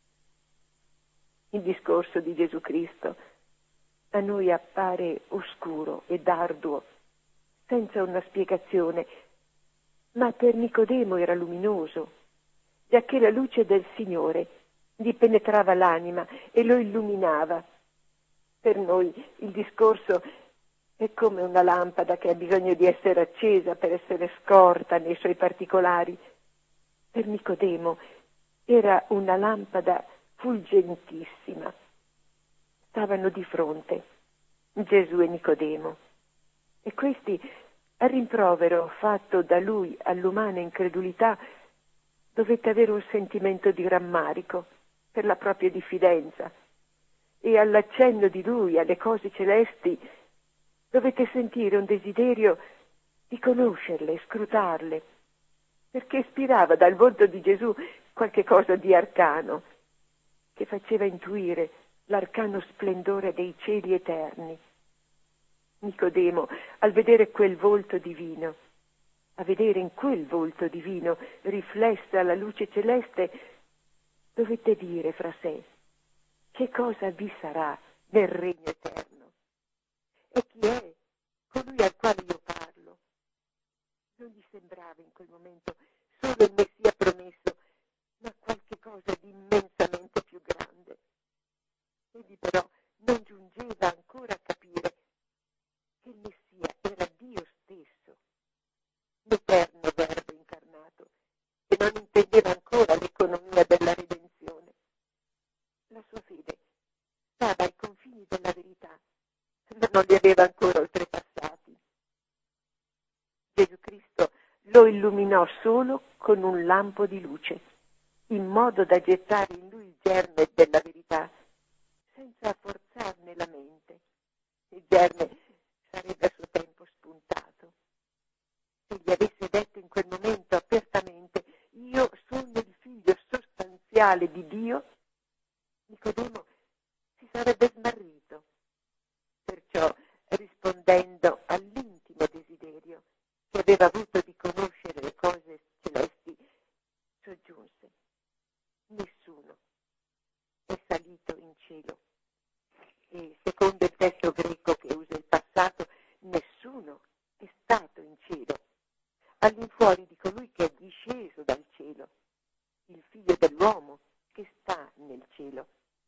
Speaker 2: Il discorso di Gesù Cristo a noi appare oscuro ed arduo, senza una spiegazione, ma per Nicodemo era luminoso, giacché la luce del Signore gli penetrava l'anima e lo illuminava. Per noi il discorso è come una lampada che ha bisogno di essere accesa per essere scorta nei suoi particolari. Per Nicodemo era una lampada fulgentissima. Stavano di fronte Gesù e Nicodemo, e questi, a rimprovero fatto da lui all'umana incredulità, dovette avere un sentimento di rammarico per la propria diffidenza, e all'accenno di lui alle cose celesti dovete sentire un desiderio di conoscerle e scrutarle, perché ispirava dal volto di Gesù qualche cosa di arcano, che faceva intuire l'arcano splendore dei cieli eterni. Nicodemo, al vedere quel volto divino, a vedere in quel volto divino riflessa la luce celeste, dovette dire fra sé: che cosa vi sarà nel regno eterno? E chi è colui al quale io parlo? Non gli sembrava in quel momento solo il Messia promesso, ma qualche cosa di immensamente più grande. Egli però non giungeva ancora a capire che il Messia era Dio stesso, l'eterno Verbo incarnato, e non intendeva ancora l'economia della redenzione. La sua fede stava ai confini della verità, ma non li aveva ancora oltrepassati. Gesù Cristo lo illuminò solo con un lampo di luce, in modo da gettare in lui il germe della verità, senza forzarne la mente. Il germe sarebbe a suo tempo spuntato. Se gli avesse detto in quel momento apertamente: io sono il figlio sostanziale di Dio, Nicodemo si sarebbe smarrito. Perciò, rispondendo all'intimo desiderio che aveva avuto di conoscere le cose celesti, soggiunse: nessuno è salito in cielo. E secondo il testo greco che usa il passato, nessuno è stato in cielo, all'infuori di colui che è disceso dal cielo, il figlio dell'uomo che sta nel cielo.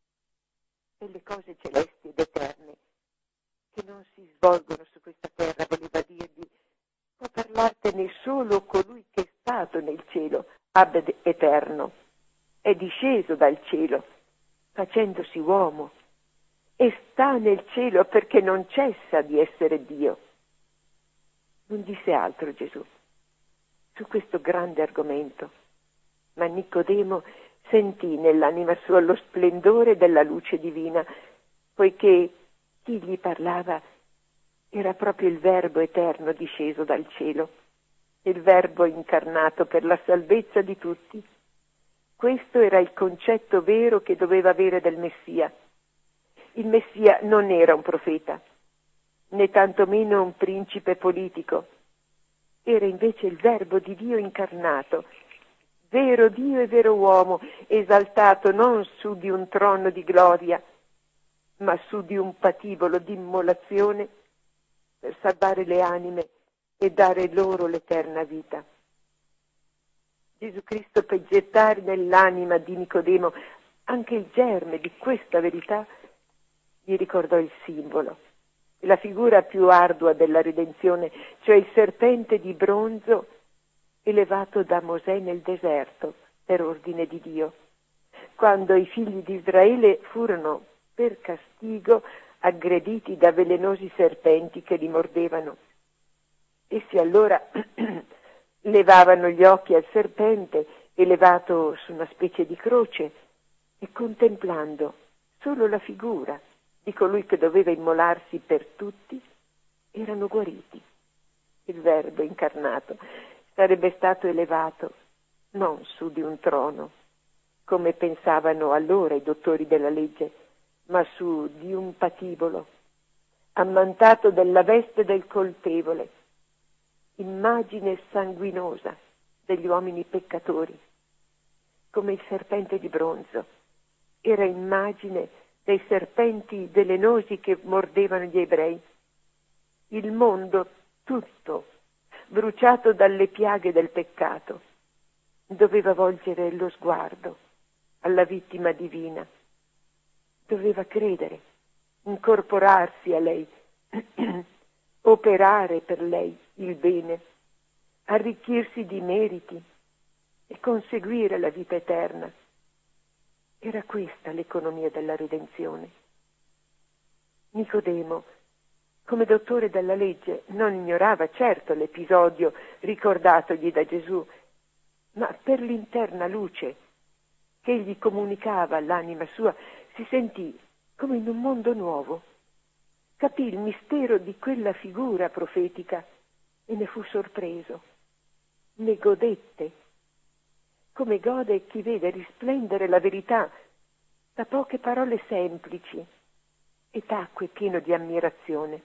Speaker 2: E le cose celesti ed eterne che non si svolgono su questa terra, voleva dirgli, può parlartene solo colui che è stato nel cielo, ab eterno, è disceso dal cielo, facendosi uomo, e sta nel cielo perché non cessa di essere Dio. Non disse altro Gesù su questo grande argomento, ma Nicodemo sentì nell'anima sua lo splendore della luce divina, poiché chi gli parlava era proprio il Verbo eterno disceso dal cielo, il Verbo incarnato per la salvezza di tutti. Questo era il concetto vero che doveva avere del Messia. Il Messia non era un profeta, né tantomeno un principe politico. Era invece il Verbo di Dio incarnato, vero Dio e vero uomo, esaltato non su di un trono di gloria, ma su di un patibolo d'immolazione per salvare le anime e dare loro l'eterna vita. Gesù Cristo, per gettare nell'anima di Nicodemo anche il germe di questa verità, gli ricordò il simbolo, la figura più ardua della redenzione, cioè il serpente di bronzo elevato da Mosè nel deserto per ordine di Dio, quando i figli di Israele furono per castigo aggrediti da velenosi serpenti che li mordevano. Essi allora levavano gli occhi al serpente elevato su una specie di croce e contemplando solo la figura di colui che doveva immolarsi per tutti, erano guariti. Il Verbo incarnato sarebbe stato elevato non su di un trono, come pensavano allora i dottori della legge, ma su di un patibolo, ammantato della veste del colpevole, immagine sanguinosa degli uomini peccatori, come il serpente di bronzo era immagine dei serpenti velenosi che mordevano gli ebrei. Il mondo tutto, bruciato dalle piaghe del peccato, doveva volgere lo sguardo alla vittima divina, doveva credere, incorporarsi a lei, operare per lei il bene, arricchirsi di meriti e conseguire la vita eterna. Era questa l'economia della redenzione. Nicodemo, come dottore della legge, non ignorava certo l'episodio ricordatogli da Gesù, ma per l'interna luce che egli comunicava all'anima sua si sentì come in un mondo nuovo. Capì il mistero di quella figura profetica e ne fu sorpreso. Ne godette, come gode chi vede risplendere la verità da poche parole semplici, e tacque pieno di ammirazione.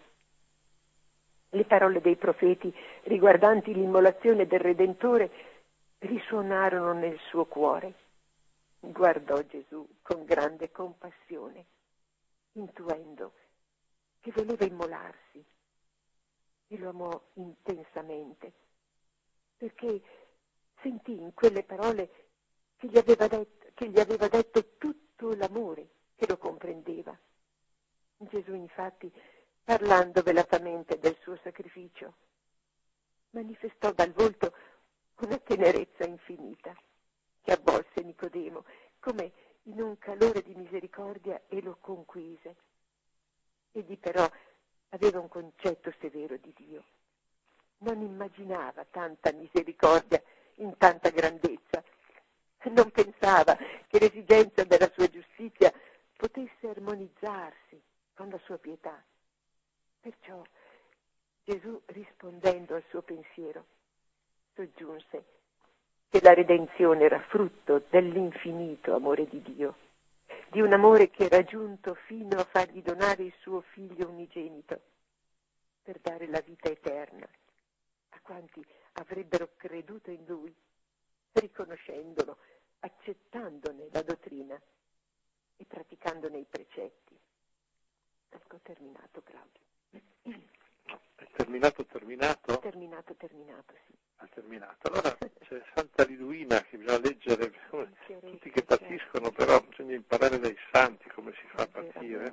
Speaker 2: Le parole dei profeti riguardanti l'immolazione del Redentore risuonarono nel suo cuore. Guardò Gesù con grande compassione, intuendo che voleva immolarsi, e lo amò intensamente, perché sentì in quelle parole che gli aveva detto tutto l'amore che lo comprendeva. Gesù, infatti, parlando velatamente del suo sacrificio, manifestò dal volto una tenerezza infinita che avvolse Nicodemo come in un calore di misericordia e lo conquise. Egli però aveva un concetto severo di Dio. Non immaginava tanta misericordia in tanta grandezza. Non pensava che l'esigenza della sua giustizia potesse armonizzarsi con la sua pietà. Perciò Gesù, rispondendo al suo pensiero, soggiunse che la redenzione era frutto dell'infinito amore di Dio, di un amore che era giunto fino a fargli donare il suo figlio unigenito per dare la vita eterna a quanti avrebbero creduto in lui, riconoscendolo, accettandone la dottrina e praticandone i precetti. Ecco, ho terminato, Claudio.
Speaker 1: È terminato?
Speaker 2: Terminato, sì.
Speaker 1: Ha terminato. Allora c'è Santa Liduina che bisogna leggere, tutti che patiscono, però bisogna imparare dai santi come si fa a patire.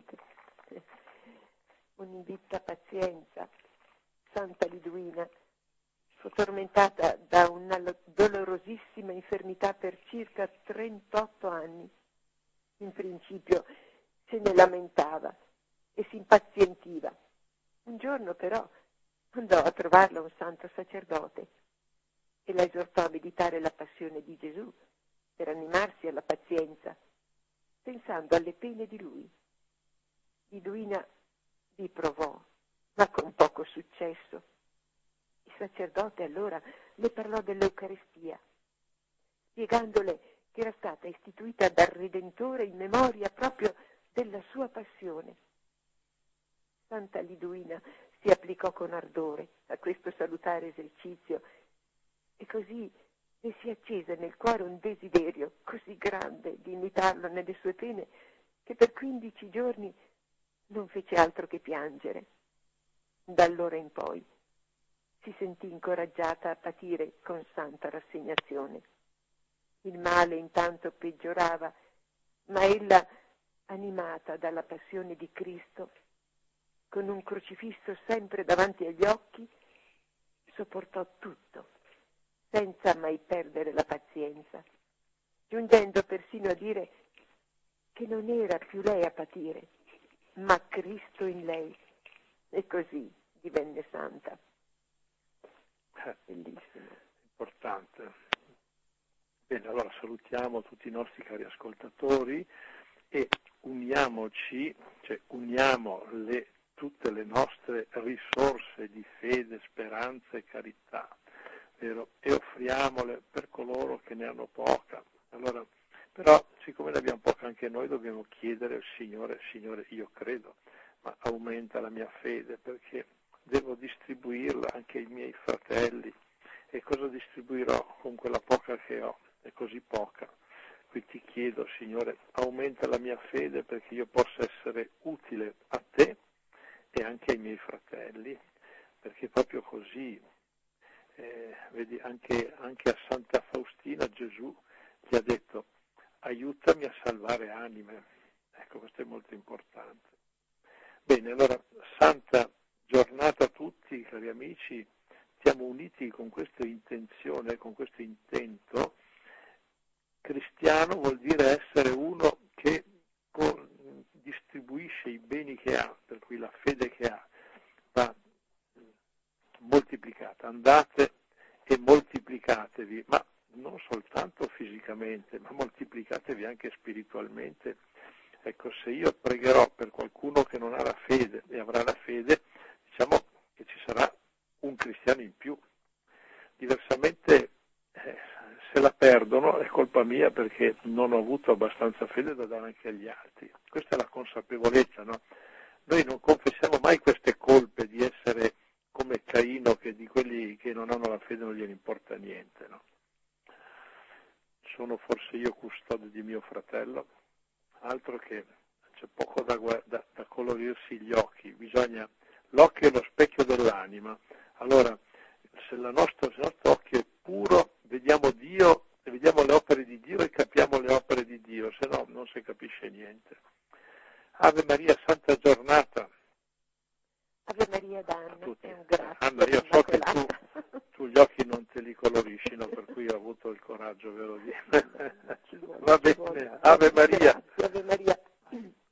Speaker 2: Un'invita pazienza. Santa Liduina fu tormentata da una dolorosissima infermità per circa 38 anni. In principio se ne lamentava e si impazientiva. Un giorno però andò a trovarla un santo sacerdote e la esortò a meditare la passione di Gesù per animarsi alla pazienza, pensando alle pene di lui. Liduina vi provò, ma con poco successo. Il sacerdote allora le parlò dell'Eucaristia, spiegandole che era stata istituita dal Redentore in memoria proprio della sua passione. Santa Liduina si applicò con ardore a questo salutare esercizio e così le si accese nel cuore un desiderio così grande di imitarlo nelle sue pene che per 15 giorni non fece altro che piangere. Da allora in poi si sentì incoraggiata a patire con santa rassegnazione. Il male intanto peggiorava, ma ella, animata dalla passione di Cristo, con un crocifisso sempre davanti agli occhi, sopportò tutto, senza mai perdere la pazienza, giungendo persino a dire che non era più lei a patire, ma Cristo in lei, e così divenne santa. Bellissimo.
Speaker 1: Importante. Bene, allora salutiamo tutti i nostri cari ascoltatori e uniamoci, cioè uniamo tutte le nostre risorse di fede, speranza e carità, vero? E offriamole per coloro che ne hanno poca. Allora, però, siccome ne abbiamo poca anche noi, dobbiamo chiedere al Signore, io credo, ma aumenta la mia fede, perché devo distribuirla anche ai miei fratelli. E cosa distribuirò con quella poca che ho? È così poca. Qui ti chiedo, Signore, aumenta la mia fede perché io possa essere utile a te e anche ai miei fratelli, perché proprio così, vedi, anche a Santa Faustina Gesù ti ha detto aiutami a salvare anime. Ecco, questo è molto importante. Bene, allora, santa giornata a tutti, cari amici, siamo uniti con questa intenzione, con questo intento. Cristiano vuol dire essere uno che distribuisce i beni che ha, per cui la fede che ha va moltiplicata. Andate e moltiplicatevi, ma non soltanto fisicamente, ma moltiplicatevi anche spiritualmente. Ecco, se io pregherò per qualcuno che non ha la fede e avrà la fede, diciamo che ci sarà un cristiano in più. Diversamente, se la perdono è colpa mia perché non ho avuto abbastanza fede da dare anche agli altri. Questa è la consapevolezza, no? Noi non confessiamo mai queste colpe di essere come Caino, che di quelli che non hanno la fede non gliene importa niente, no? Sono forse io custode di mio fratello? Altro che c'è poco da colorirsi gli occhi, l'occhio è lo specchio dell'anima. Allora, se il nostro occhio è puro, vediamo Dio, vediamo le opere di Dio e capiamo le opere di Dio, se no non si capisce niente. Ave Maria, santa giornata.
Speaker 2: Ave Maria d'Anna,
Speaker 1: Tutti.
Speaker 2: è un grazie.
Speaker 1: Anna, io so che tu gli occhi non te li colorisci, no? Per cui ho avuto il coraggio, ve lo dico. Va bene, Ave Maria.
Speaker 2: Grazie, Ave Maria.